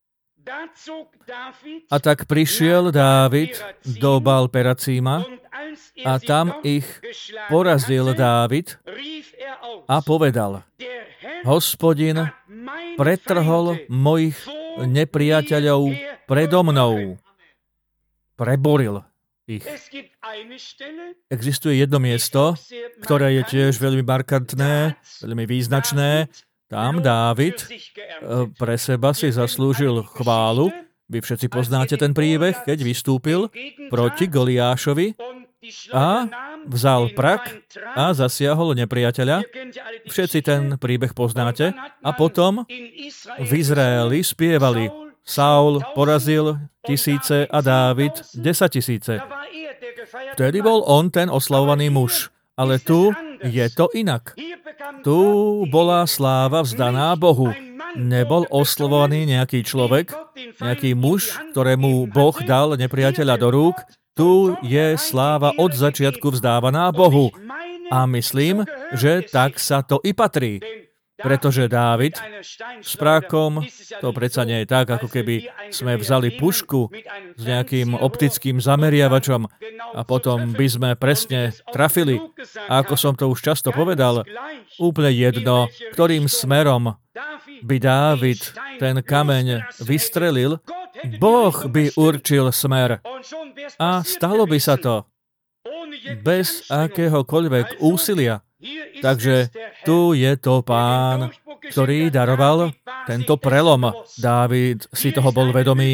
A tak prišiel Dávid do Baal-Peracíma a tam ich porazil Dávid a povedal: Hospodin pretrhol mojich nepriateľov predo mnou. Preboril ich. Existuje jedno miesto, ktoré je tiež veľmi markantné, veľmi význačné. Tam Dávid pre seba si zaslúžil chválu. Vy všetci poznáte ten príbeh, keď vystúpil proti Goliášovi a vzal prak a zasiahol nepriateľa. Všetci ten príbeh poznáte. A potom v Izraeli spievali: Saul porazil 1000 a Dávid 10 000. Vtedy bol on ten oslavovaný muž. Ale tu je to inak. Tu bola sláva vzdaná Bohu. Nebol oslavovaný nejaký človek, nejaký muž, ktorému Boh dal nepriateľa do rúk. Tu je sláva od začiatku vzdávaná Bohu. A myslím, že tak sa to i patrí. Pretože Dávid s prákom, to predsa nie je tak, ako keby sme vzali pušku s nejakým optickým zameriavačom a potom by sme presne trafili. A ako som to už často povedal, úplne jedno, ktorým smerom by Dávid ten kameň vystrelil, Boh by určil smer. A stalo by sa to bez akéhokoľvek úsilia. Takže tu je to Pán, ktorý daroval tento prelom. Dávid si toho bol vedomý,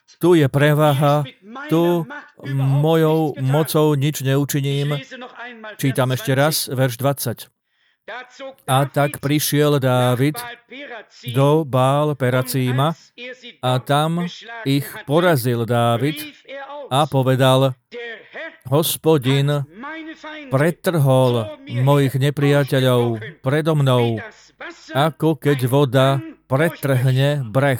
tu je prevaha, tu mojou mocou nič neučiním. Čítam ešte raz, verš 20. A tak prišiel Dávid do Bál Peracíma a tam ich porazil Dávid a povedal: Hospodin pretrhol mojich nepriateľov predo mnou, ako keď voda pretrhne breh.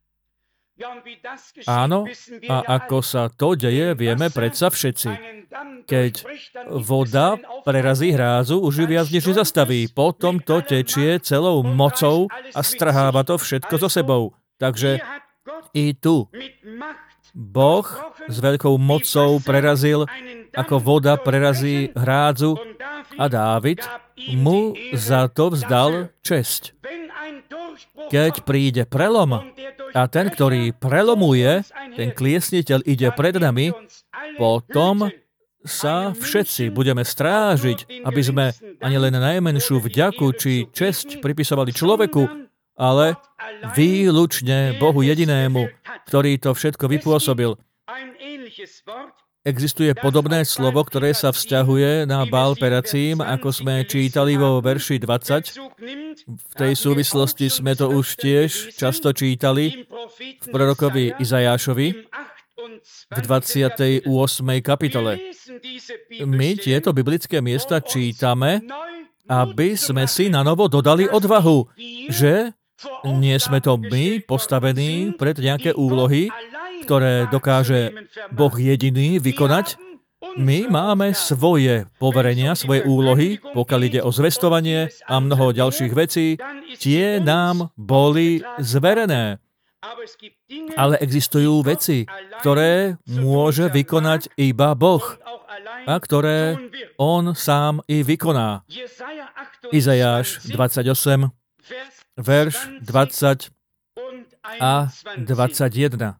Áno, a ako sa to deje, vieme predsa všetci. Keď voda prerazí hrázu, už ju viac než nezastaví. Potom to tečie celou mocou a strháva to všetko so sebou. Takže i tu Boh s veľkou mocou prerazil, ako voda prerazí hrádzu, a Dávid mu za to vzdal česť. Keď príde prelom a ten, ktorý prelomuje, ten kliesniteľ ide pred nami, potom sa všetci budeme strážiť, aby sme ani len najmenšiu vďaku či česť pripisovali človeku, ale výlučne Bohu jedinému, ktorý to všetko vypôsobil. Existuje podobné slovo, ktoré sa vzťahuje na Bál Peracím, ako sme čítali vo verši 20. V tej súvislosti sme to už tiež často čítali v prorokovi Izajášovi v 28. kapitole. My tieto biblické miesta čítame, aby sme si na novo dodali odvahu, že nie sme to my postavení pred nejaké úlohy, ktoré dokáže Boh jediný vykonať. My máme svoje poverenia, svoje úlohy, pokiaľ ide o zvestovanie a mnoho ďalších vecí. Tie nám boli zverené. Ale existujú veci, ktoré môže vykonať iba Boh a ktoré On sám i vykoná. Izajáš 28, verš 20 a 21.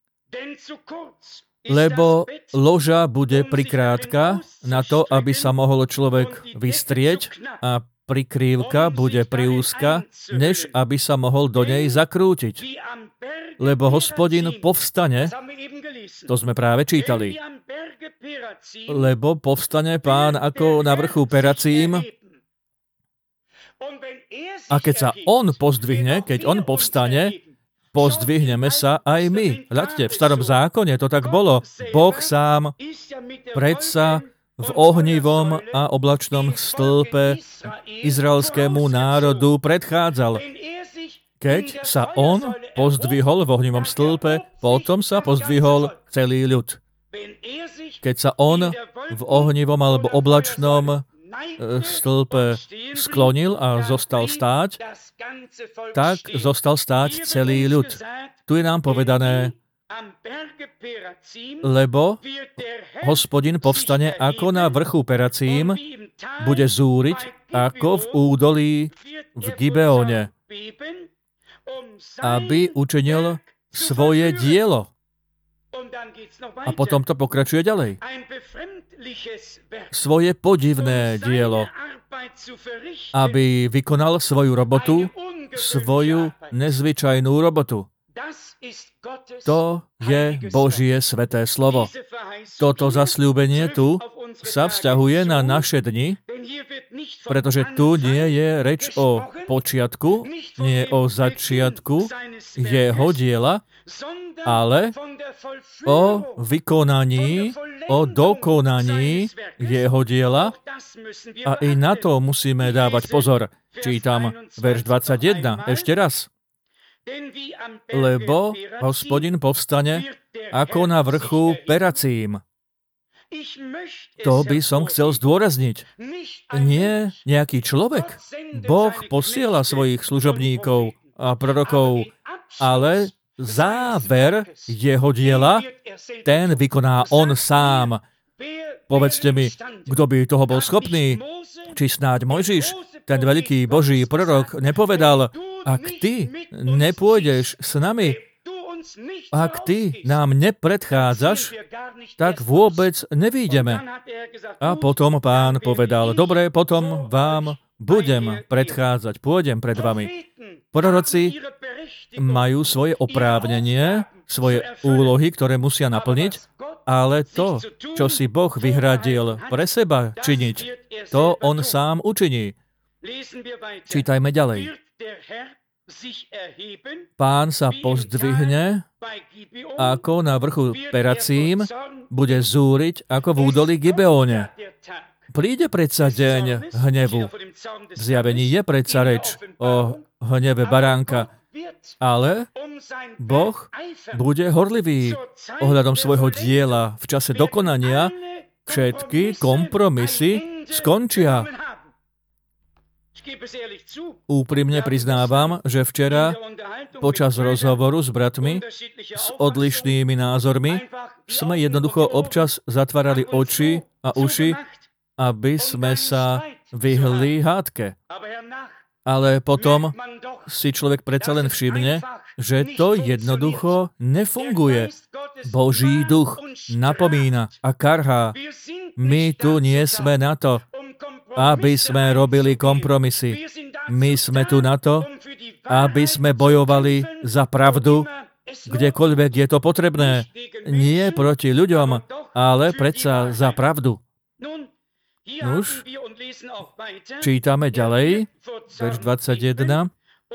Lebo loža bude prikrátka na to, aby sa mohol človek vystrieť, a prikrývka bude priúzka, než aby sa mohol do nej zakrútiť. Lebo Hospodin povstane, to sme práve čítali, lebo povstane Pán ako na vrchu Peracím, a keď sa On pozdvihne, keď On povstane, pozdvihneme sa aj my. Hľadte, v Starom zákone to tak bolo. Boh sám predsa v ohnivom a oblačnom stĺpe izraelskému národu predchádzal. Keď sa On pozdvihol v ohnivom stĺpe, potom sa pozdvihol celý ľud. Keď sa On v ohnivom alebo oblačnom stĺpe sklonil a zostal stáť, tak zostal stáť celý ľud. Tu je nám povedané, lebo Hospodin povstane ako na vrchu Peracím, bude zúriť ako v údolí v Gibeone, aby učinil svoje dielo. A potom to pokračuje ďalej. Svoje podivné dielo, aby vykonal svoju robotu, svoju nezvyčajnú robotu. To je Božie sväté slovo. Toto zasľúbenie tu sa vzťahuje na naše dni, pretože tu nie je reč o počiatku, nie o začiatku jeho diela, ale o vykonaní, o dokonaní jeho diela, a i na to musíme dávať pozor. Čítam verš 21 ešte raz. Lebo Hospodin povstane ako na vrchu Peracím. To by som chcel zdôrazniť. Nie nejaký človek. Boh posiela svojich služobníkov a prorokov, ale záver jeho diela, ten vykoná On sám. Povedzte mi, kto by toho bol schopný? Či snáď Mojžiš, ten veľký Boží prorok, nepovedal: ak ty nepôjdeš s nami, ak ty nám nepredchádzaš, tak vôbec nevídeme. A potom Pán povedal: dobre, potom vám budem predchádzať, pôjdem pred vami. Proroci majú svoje oprávnenie, svoje úlohy, ktoré musia naplniť, ale to, čo si Boh vyhradil pre seba činiť, to on sám učiní. Čítajme ďalej. Pán sa pozdvihne ako na vrchu Peracím, bude zúriť ako v údolí Gibeóne. Príde predsa deň hnevu. V zjavení je predsa reč o hneve baránka, ale Boh bude horlivý ohľadom svojho diela. V čase dokonania všetky kompromisy skončia. Úprimne priznávam, že včera počas rozhovoru s bratmi s odlišnými názormi sme jednoducho občas zatvárali oči a uši, aby sme sa vyhli hádke. Ale potom si človek predsa len všimne, že to jednoducho nefunguje. Boží duch napomína a karhá. My tu nie sme na to, aby sme robili kompromisy. My sme tu na to, aby sme bojovali za pravdu, kdekoľvek je to potrebné. Nie proti ľuďom, ale predsa za pravdu. Nuž, čítame ďalej, verš 21.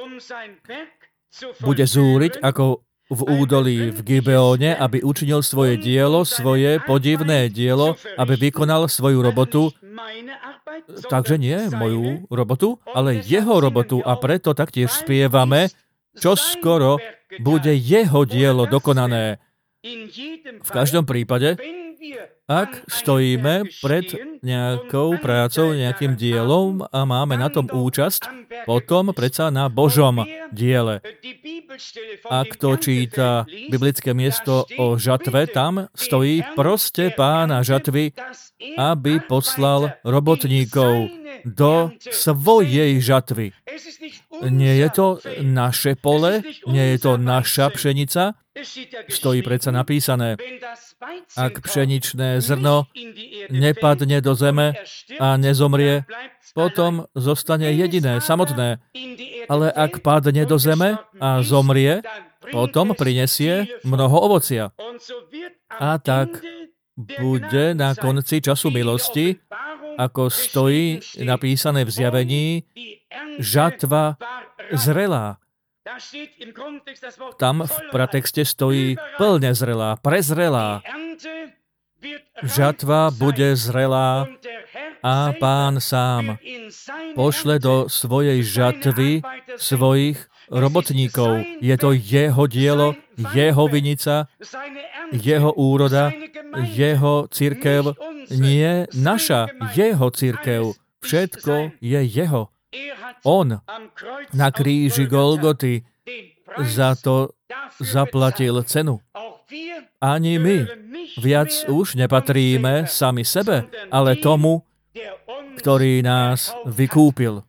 Bude zúriť ako v údolí v Gibeóne, aby učinil svoje dielo, svoje podivné dielo, aby vykonal svoju robotu. Takže nie moju robotu, ale jeho robotu. A preto taktiež spievame, čo skoro bude jeho dielo dokonané. V každom prípade, ak stojíme pred nejakou prácou, nejakým dielom a máme na tom účasť, potom predsa na Božom diele. Ak to číta biblické miesto o žatve, tam stojí proste Pána žatvy, aby poslal robotníkov do svojej žatvy. Nie je to naše pole, nie je to naša pšenica, stojí predsa napísané, ak pšeničné zrno nepadne do zeme a nezomrie, potom zostane jediné, samotné. Ale ak padne do zeme a zomrie, potom prinesie mnoho ovocia. A tak bude na konci času milosti, ako stojí napísané v zjavení, žatva zrelá. Tam v pratexte stojí plne zrelá, prezrelá. Žatva bude zrelá a Pán sám pošle do svojej žatvy svojich robotníkov. Je to jeho dielo, jeho vinica, jeho úroda, jeho cirkev, nie naša, jeho cirkev. Všetko je jeho. On na kríži Golgoty za to zaplatil cenu. Ani my viac už nepatríme sami sebe, ale tomu, ktorý nás vykúpil.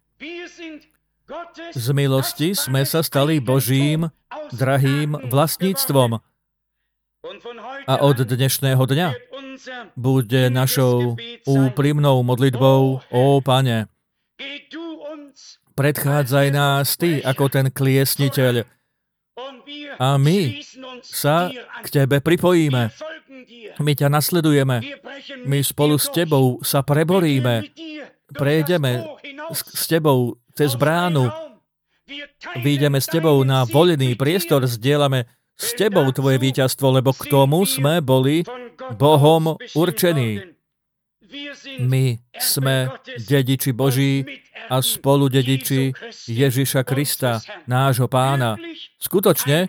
Z milosti sme sa stali Božím drahým vlastníctvom. A od dnešného dňa bude našou úprimnou modlitbou: Ó Pane, predchádzaj nás Ty ako ten kliesniteľ a my sa k Tebe pripojíme. My ťa nasledujeme. My spolu s Tebou sa preboríme. Prejdeme s Tebou cez bránu. Vyjdeme s Tebou na voľný priestor, zdieľame s Tebou Tvoje víťazstvo, lebo k tomu sme boli Bohom určení. My sme dediči Boží a spolu dediči Ježiša Krista, nášho Pána. Skutočne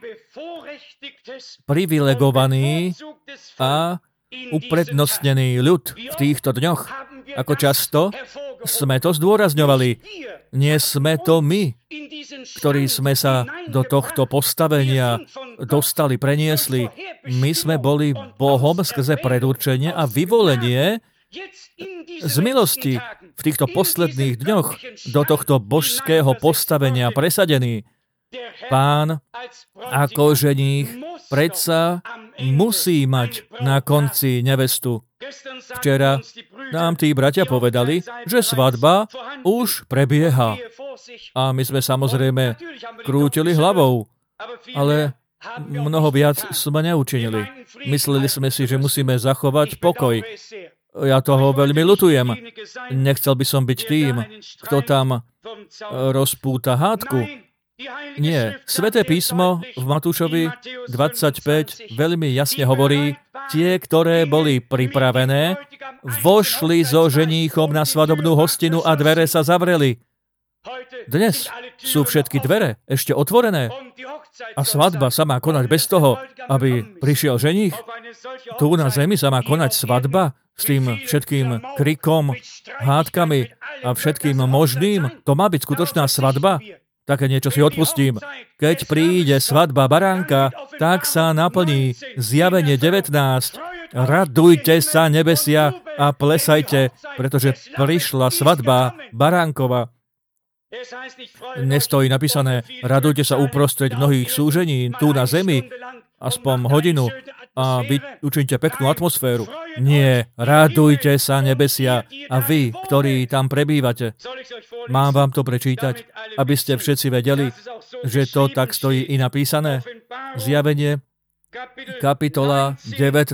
privilegovaný a uprednostnený ľud v týchto dňoch. Ako často sme to zdôrazňovali. Nie sme to my, ktorí sme sa do tohto postavenia dostali, preniesli. My sme boli Bohom skrze predurčenie a vyvolenie z milosti v týchto posledných dňoch do tohto božského postavenia presadený. Pán ako ženích predsa musí mať na konci nevestu. Včera nám tí bratia povedali, že svadba už prebieha. A my sme samozrejme krútili hlavou, ale mnoho viac sme neučinili. Mysleli sme si, že musíme zachovať pokoj. Ja toho veľmi ľutujem. Nechcel by som byť tým, kto tam rozpúta hádku. Nie. Sväté písmo v Matúšovi 25 veľmi jasne hovorí, tie, ktoré boli pripravené, vošli so ženíchom na svadobnú hostinu a dvere sa zavreli. Dnes sú všetky dvere ešte otvorené a svadba sa má konať bez toho, aby prišiel ženích. Tu na zemi sa má konať svadba s tým všetkým krikom, hádkami a všetkým možným. To má byť skutočná svadba. Také niečo si odpustím. Keď príde svadba baránka, tak sa naplní Zjavenie 19. Radujte sa, nebesia, a plesajte, pretože prišla svadba baránkova. Nestojí napísané, radujte sa uprostred mnohých súžení tu na zemi, aspoň hodinu, a vy učinite peknú atmosféru. Nie, radujte sa, nebesia, a vy, ktorí tam prebývate. Mám vám to prečítať, aby ste všetci vedeli, že to tak stojí i napísané. Zjavenie, kapitola 19.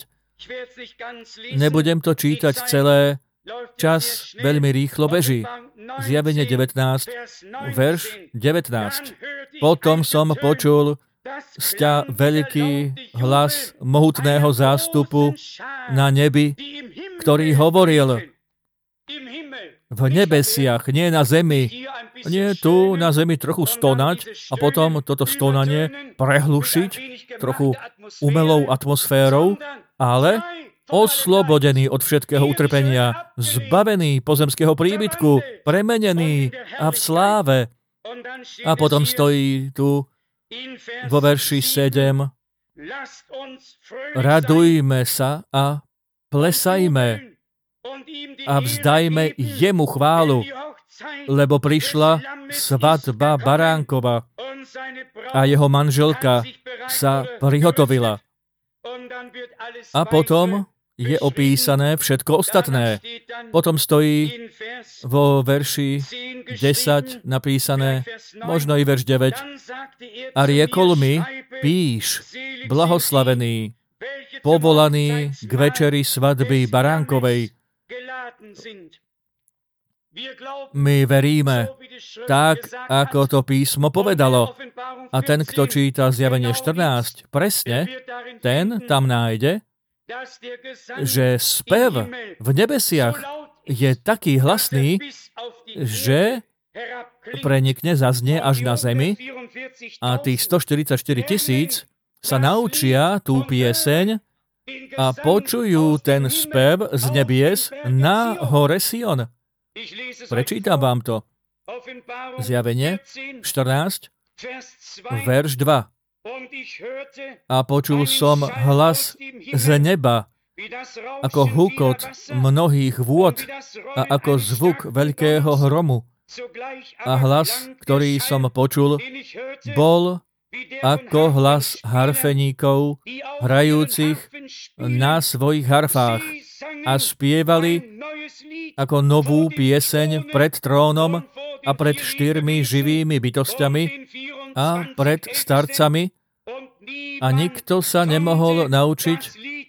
Nebudem to čítať celé, čas veľmi rýchlo beží. Zjavenie 19, verš 19. Potom som počul sťa veľký hlas mohutného zástupu na nebi, ktorý hovoril v nebesiach, nie na zemi. Nie tu na zemi trochu stonať a potom toto stonanie prehlušiť trochu umelou atmosférou, ale oslobodený od všetkého utrpenia, zbavený pozemského príbytku, premenený a v sláve. A potom stojí tu vo verši 7. Radujme sa a plesajme a vzdajme jemu chválu, lebo prišla svadba baránkova a jeho manželka sa prihotovila. A potom je opísané všetko ostatné. Potom stojí vo verši 10 napísané, možno i verš 9. A riekol mi, píš, blahoslavený, povolaný k večeri svadby baránkovej. My veríme, tak ako to písmo povedalo. A ten, kto číta Zjavenie 14, presne, ten tam nájde, že spev v nebesiach je taký hlasný, že prenikne, zaznie až na zemi a tých 144 000 sa naučia tú pieseň a počujú ten spev z nebies na hore Sion. Prečítam vám to. Zjavenie 14, verš 2. A počul som hlas z neba, ako hukot mnohých vôd a ako zvuk veľkého hromu. A hlas, ktorý som počul, bol ako hlas harfeníkov, hrajúcich na svojich harfách a spievali ako novú pieseň pred trónom a pred 4 živými bytostiami a pred starcami, a nikto sa nemohol naučiť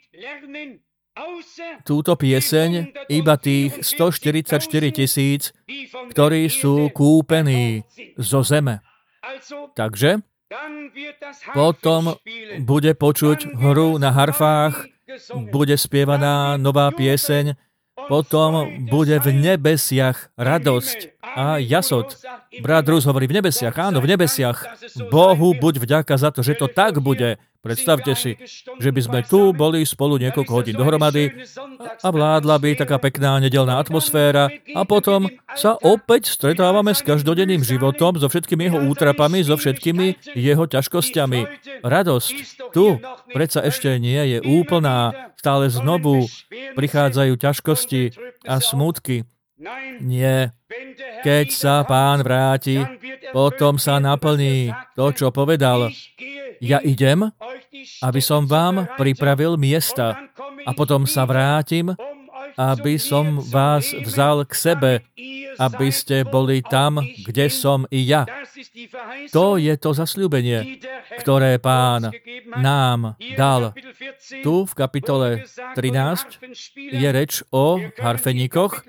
túto pieseň, iba tých 144 000, ktorí sú kúpení zo zeme. Takže potom bude počuť hru na harfách, bude spievaná nová pieseň, potom bude v nebesiach radosť a jasot. Brat Rus hovorí v nebesiach, áno, v nebesiach. Bohu buď vďaka za to, že to tak bude. Predstavte si, že by sme tu boli spolu niekoľko hodín dohromady a vládla by taká pekná nedeľná atmosféra a potom sa opäť stretávame s každodenným životom, so všetkými jeho útrapami, so všetkými jeho ťažkosťami. Radosť tu predsa ešte nie je úplná. Stále znovu prichádzajú ťažkosti a smútky. Nie. Keď sa Pán vráti, potom sa naplní to, čo povedal. Ja idem, aby som vám pripravil miesta a potom sa vrátim aby som vás vzal k sebe, aby ste boli tam, kde som i ja. To je to zasľúbenie, ktoré Pán nám dal. Tu v kapitole 13 je reč o harfeníkoch.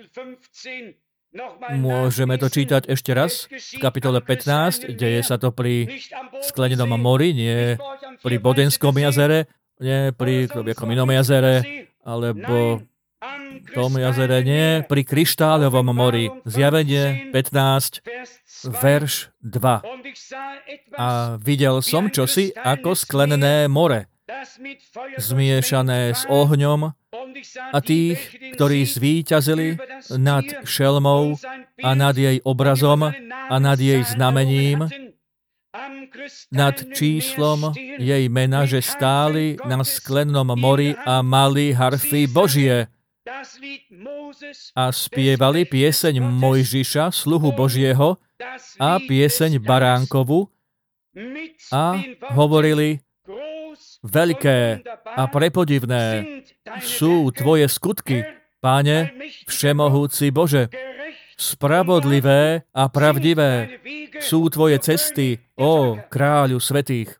Môžeme to čítať ešte raz. V kapitole 15 deje sa to pri Sklenenom mori, nie pri Bodenskom jazere, nie pri inom jazere, alebo tom jazere, nie pri Kryštáľovom mori. Zjavenie 15, verš 2. A videl som čosi ako sklenené more, zmiešané s ohňom, a tých, ktorí zvíťazili nad šelmou a nad jej obrazom a nad jej znamením, nad číslom jej mena, že stáli na sklenom mori a mali harfy Božie a spievali pieseň Mojžiša, sluhu Božieho, a pieseň Baránkovu a hovorili: Veľké a prepodivné sú tvoje skutky, Páne, všemohúci Bože. Spravodlivé a pravdivé sú tvoje cesty, ó Kráľu svätých.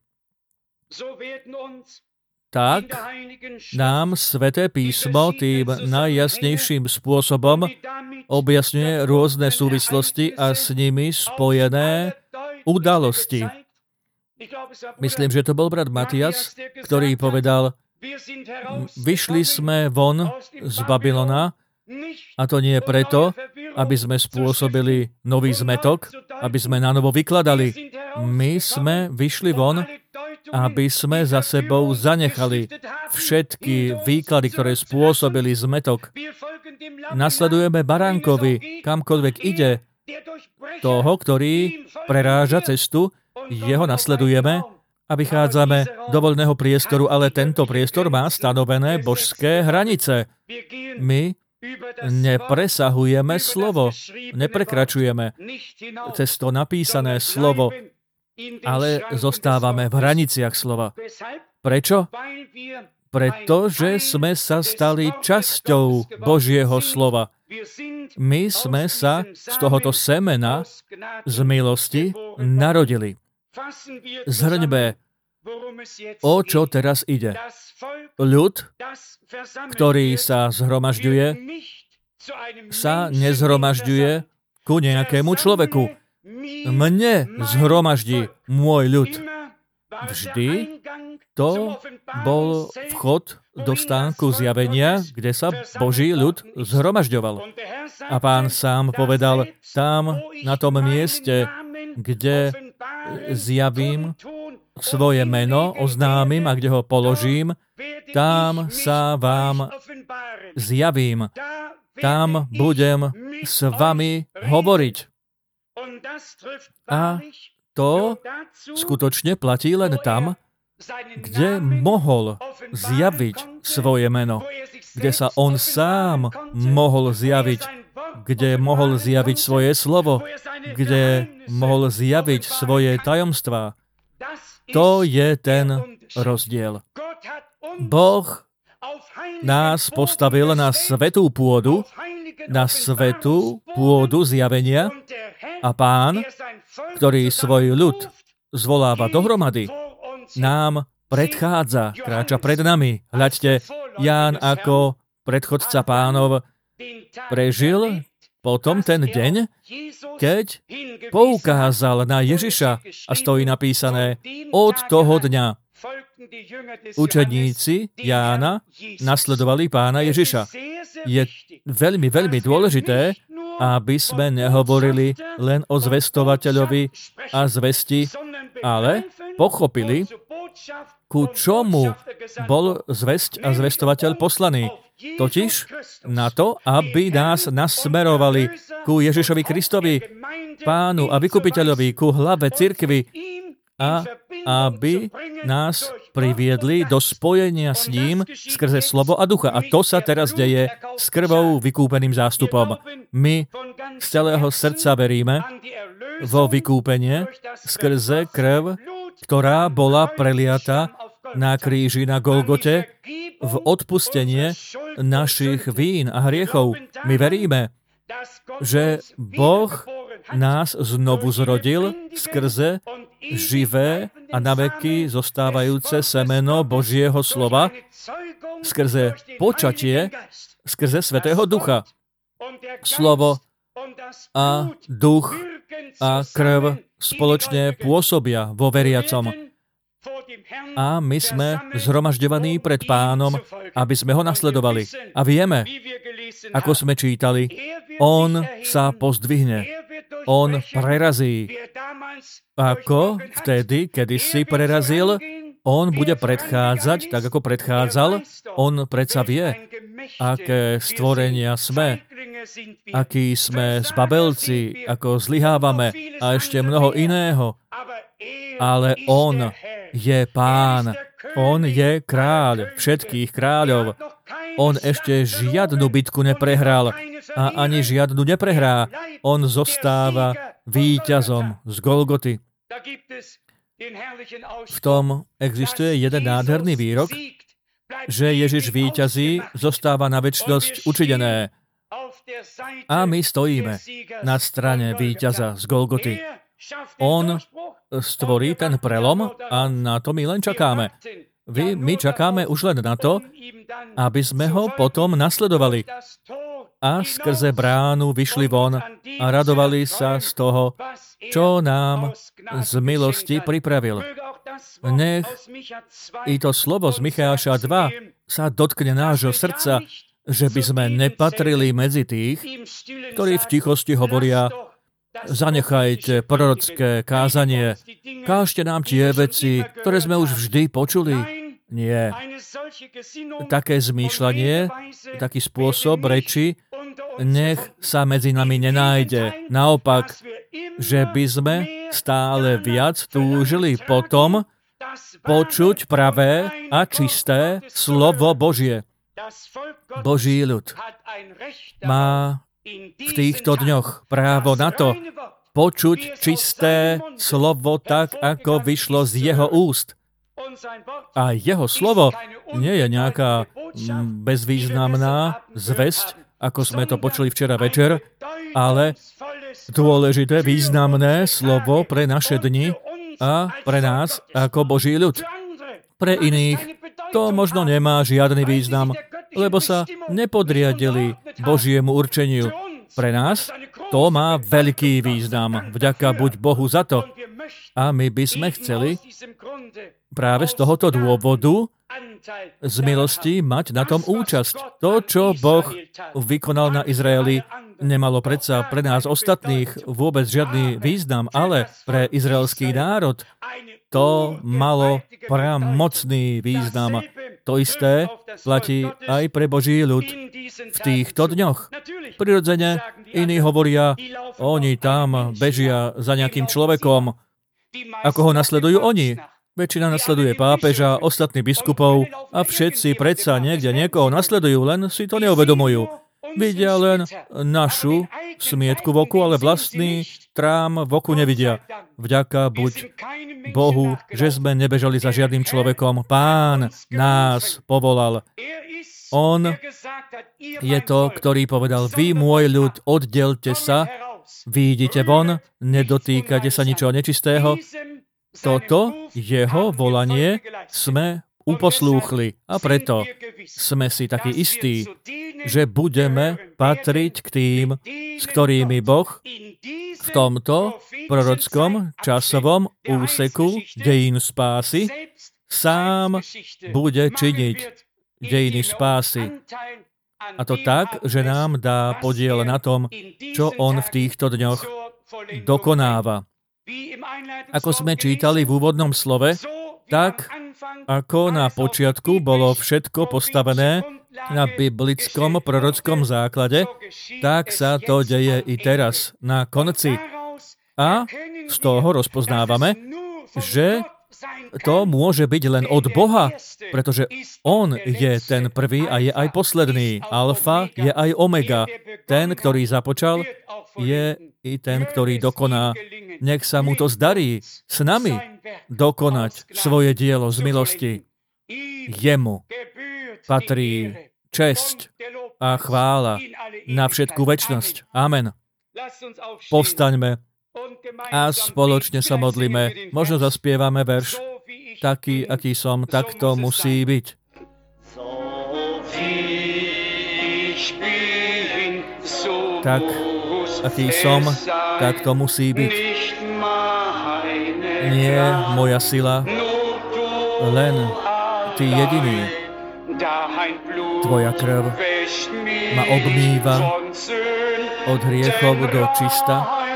Tak nám Sväté písmo tým najjasnejším spôsobom objasňuje rôzne súvislosti a s nimi spojené udalosti. Myslím, že to bol brat Matias, ktorý povedal: vyšli sme von z Babylona, a to nie preto, aby sme spôsobili nový zmätok, aby sme nanovo vykladali. My sme vyšli von, aby sme za sebou zanechali všetky výklady, ktoré spôsobili zmätok. Nasledujeme Baránkovi, kamkoľvek ide, toho, ktorý preráža cestu, jeho nasledujeme a vychádzame do voľného priestoru, ale tento priestor má stanovené božské hranice. My nepresahujeme slovo, neprekračujeme cez to napísané slovo, ale zostávame v hraniciach slova. Prečo? Pretože sme sa stali časťou Božieho slova. My sme sa z tohoto semena z milosti narodili. Zhrňme, o čo teraz ide. Ľud, ktorý sa zhromažďuje, sa nezhromažďuje ku nejakému človeku. Mne zhromaždí môj ľud. Vždy to bol vchod do stánku zjavenia, kde sa Boží ľud zhromažďoval. A Pán sám povedal: tam, na tom mieste, kde zjavím svoje meno, oznámim a kde ho položím, tam sa vám zjavím. Tam budem s vami hovoriť. A to skutočne platí len tam, kde mohol zjaviť svoje meno, kde sa on sám mohol zjaviť, kde mohol zjaviť svoje slovo, kde mohol zjaviť svoje tajomstvá. To je ten rozdiel. Boh nás postavil na svätú pôdu, zjavenia, a Pán, ktorý svoj ľud zvoláva dohromady, nám predchádza, kráča pred nami. Hľaďte, Ján ako predchodca Pánov prežil potom ten deň, keď poukázal na Ježiša, a stojí napísané: od toho dňa učeníci Jána nasledovali Pána Ježiša. Je veľmi, veľmi dôležité, aby sme nehovorili len o zvestovateľovi a zvesti, ale pochopili, ku čomu bol zvesť a zvestovateľ poslaný. Totiž na to, aby nás nasmerovali ku Ježišovi Kristovi, Pánu a Vykupiteľovi, ku hlave cirkvi, a aby nás priviedli do spojenia s ním skrze slovo a ducha. A to sa teraz deje s krvou vykúpeným zástupom. My z celého srdca veríme vo vykúpenie skrze krv, ktorá bola preliata na kríži na Golgote, v odpustenie našich vín a hriechov. My veríme, že Boh nás znovu zrodil skrze živé a naveky zostávajúce semeno Božieho slova, skrze počatie, skrze Svätého Ducha. Slovo a duch a krv spoločne pôsobia vo veriacom. A my sme zhromažďovaní pred Pánom, aby sme ho nasledovali. A vieme, ako sme čítali, on sa pozdvihne. On prerazí. Ako vtedy, kedy si prerazil, on bude predchádzať, tak ako predchádzal. On predsa vie, aké stvorenia sme, akí sme zbabelci, ako zlyhávame a ešte mnoho iného. Ale on je Pán. On je kráľ všetkých kráľov. On ešte žiadnu bitku neprehral a ani žiadnu neprehrá. On zostáva víťazom z Golgoty. V tom existuje jeden nádherný výrok, že Ježiš víťazí, zostáva na večnosť učinené. A my stojíme na strane víťaza z Golgoty. On stvorí ten prelom a na to my len čakáme. My čakáme už len na to, aby sme ho potom nasledovali. A skrze bránu vyšli von a radovali sa z toho, čo nám z milosti pripravil. Nech i to slovo z Micháša 2 sa dotkne nášho srdca, že by sme nepatrili medzi tých, ktorí v tichosti hovoria: zanechajte prorocké kázanie, kážte nám tie veci, ktoré sme už vždy počuli. Nie. Také zmýšľanie, taký spôsob reči, nech sa medzi nami nenájde. Naopak, že by sme stále viac túžili potom počuť pravé a čisté slovo Božie. Boží ľud má v týchto dňoch právo na to počuť čisté slovo tak, ako vyšlo z jeho úst. A jeho slovo nie je nejaká bezvýznamná zvesť, ako sme to počuli včera večer, ale dôležité, významné slovo pre naše dni a pre nás ako Boží ľud. Pre iných to možno nemá žiadny význam, lebo sa nepodriadili Božiemu určeniu. Pre nás to má veľký význam. Vďaka buď Bohu za to. A my by sme chceli práve z tohoto dôvodu z milosti mať na tom účasť. To, čo Boh vykonal na Izraeli, nemalo predsa pre nás ostatných vôbec žiadny význam, ale pre izraelský národ to malo mocný význam. To isté platí aj pre Boží ľud v týchto dňoch. Prirodzene iní hovoria, oni tam bežia za nejakým človekom. Ako ho nasledujú oni? Väčšina nasleduje pápeža, ostatných biskupov a všetci predsa niekde niekoho nasledujú, len si to neuvedomujú. Vidia len našu smietku v oku, ale vlastný trám v oku nevidia. Vďaka buď Bohu, že sme nebežali za žiadnym človekom. Pán nás povolal. On je to, ktorý povedal: vy, môj ľud, oddelte sa, výjdite von, nedotýkate sa ničoho nečistého. Toto jeho volanie sme uposlúchli a preto sme si takí istí, že budeme patriť k tým, s ktorými Boh v tomto prorockom časovom úseku dejín spásy sám bude činiť dejiny spásy. A to tak, že nám dá podiel na tom, čo on v týchto dňoch dokonáva. Ako sme čítali v úvodnom slove, tak ako na počiatku bolo všetko postavené na biblickom prorockom základe, tak sa to deje i teraz na konci. A z toho rozpoznávame, že to môže byť len od Boha, pretože on je ten prvý a je aj posledný. Alfa je aj omega. Ten, ktorý započal, je i ten, ktorý dokoná. Nech sa mu to zdarí s nami dokonať svoje dielo z milosti. Jemu patrí česť a chvála na všetku večnosť. Amen. Povstaňme a spoločne sa modlíme. Možno zaspievame verš Taký, aký som, tak to musí byť. Tak, aký som, tak to musí byť. Nie moja sila, len Ty jediný. Tvoja krv ma obmýva od hriechov do čista.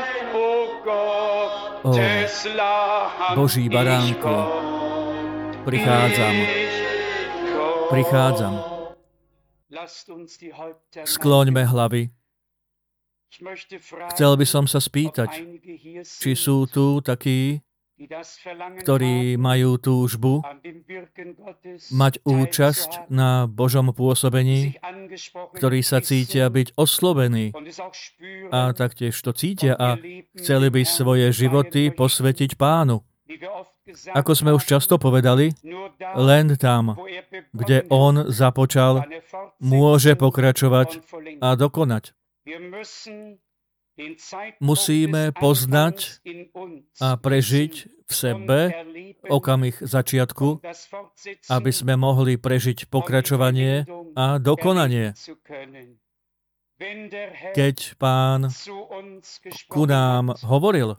O Boží baránku, prichádzam. Skloňme hlavy. Chcel by som sa spýtať, či sú tu takí, ktorí majú túžbu mať účasť na Božom pôsobení, ktorí sa cítia byť oslovení a taktiež to cítia a chceli by svoje životy posvetiť Pánu. Ako sme už často povedali, len tam, kde On započal, môže pokračovať a dokonať. Musíme poznať a prežiť v sebe okamih začiatku, aby sme mohli prežiť pokračovanie a dokonanie. Keď Pán ku nám hovoril,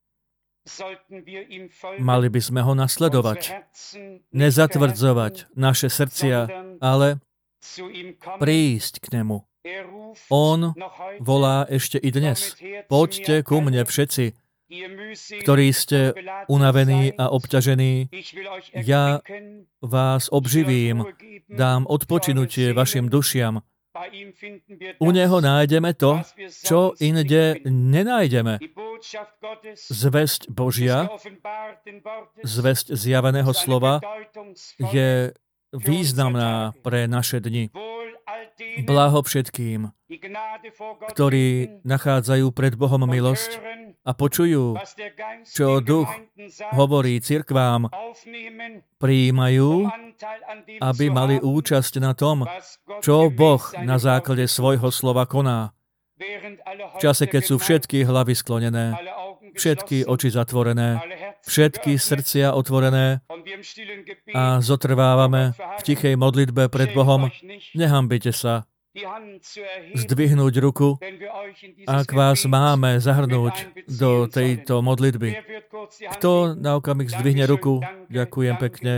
mali by sme ho nasledovať, nezatvrdzovať naše srdcia, ale prísť k nemu. On volá ešte i dnes. Poďte ku mne všetci, ktorí ste unavení a obťažení. Ja vás obživím, dám odpočinutie vašim dušiam. U neho nájdeme to, čo inde nenájdeme. Zvesť Božia, zvesť zjaveného slova je významná pre naše dni. Blaho všetkým, ktorí nachádzajú pred Bohom milosť a počujú, čo Duch hovorí cirkvám, prijímajú, aby mali účasť na tom, čo Boh na základe svojho slova koná. V čase, keď sú všetky hlavy sklonené, všetky oči zatvorené, všetky srdcia otvorené a zotrvávame v tichej modlitbe pred Bohom, nehambite sa zdvihnúť ruku, ak vás máme zahrnúť do tejto modlitby. Kto na okamih zdvihne ruku? Ďakujem pekne.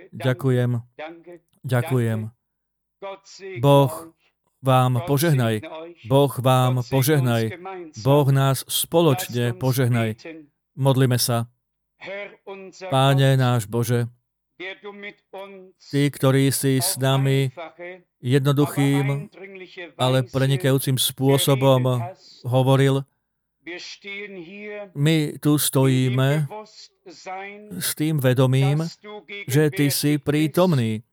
Ďakujem. Boh vám požehnaj. Boh vám požehnaj. Boh nás spoločne požehnaj. Modlíme sa. Páne náš Bože, Ty, ktorý si s nami jednoduchým, ale prenikajúcim spôsobom hovoril, my tu stojíme s tým vedomím, že Ty si prítomný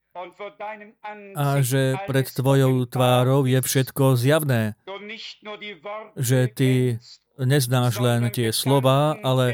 a že pred Tvojou tvárou je všetko zjavné, že Ty neznáš len tie slová, ale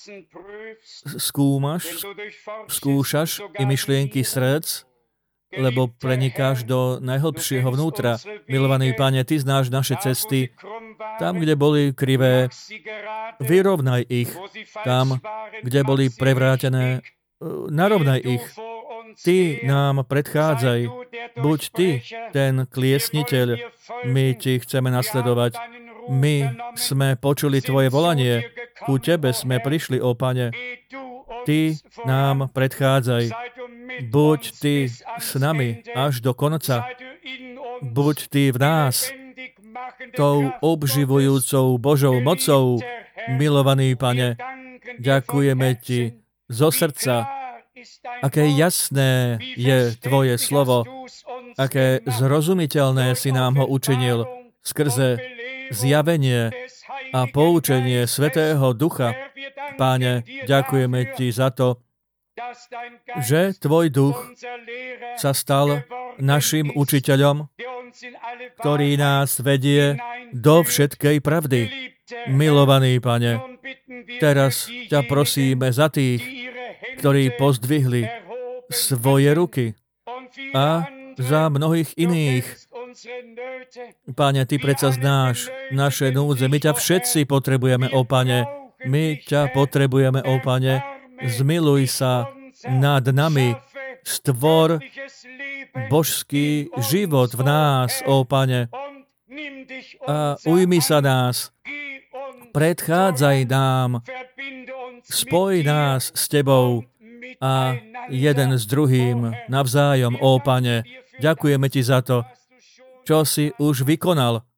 skúšaš i myšlienky srdc, lebo prenikáš do najhlbšieho vnútra. Milovaný Pane, Ty znáš naše cesty. Tam, kde boli krivé, vyrovnaj ich. Tam, kde boli prevrátené, narovnaj ich. Ty nám predchádzaj. Buď Ty ten kliesniteľ. My Ti chceme nasledovať. My sme počuli Tvoje volanie. Ku Tebe sme prišli, ó Pane. Ty nám predchádzaj. Buď Ty s nami až do konca. Buď Ty v nás tou obživujúcou Božou mocou. Milovaný Pane, ďakujeme Ti zo srdca. Aké jasné je Tvoje slovo. Aké zrozumiteľné si nám ho učinil skrze zjavenie a poučenie Svätého Ducha. Páne, ďakujeme Ti za to, že Tvoj Duch sa stal našim učiteľom, ktorý nás vedie do všetkej pravdy. Milovaný Pane, teraz ťa prosíme za tých, ktorí pozdvihli svoje ruky a za mnohých iných. Pane, Ty predsa znáš naše núdze. My ťa všetci potrebujeme, ó Pane. My ťa potrebujeme, ó Pane. Zmiluj sa nad nami. Stvor božský život v nás, ó Pane. A ujmi sa nás. Predchádzaj nám. Spoj nás s Tebou a jeden s druhým navzájom, ó Pane. Ďakujeme Ti za to, čo si už vykonal.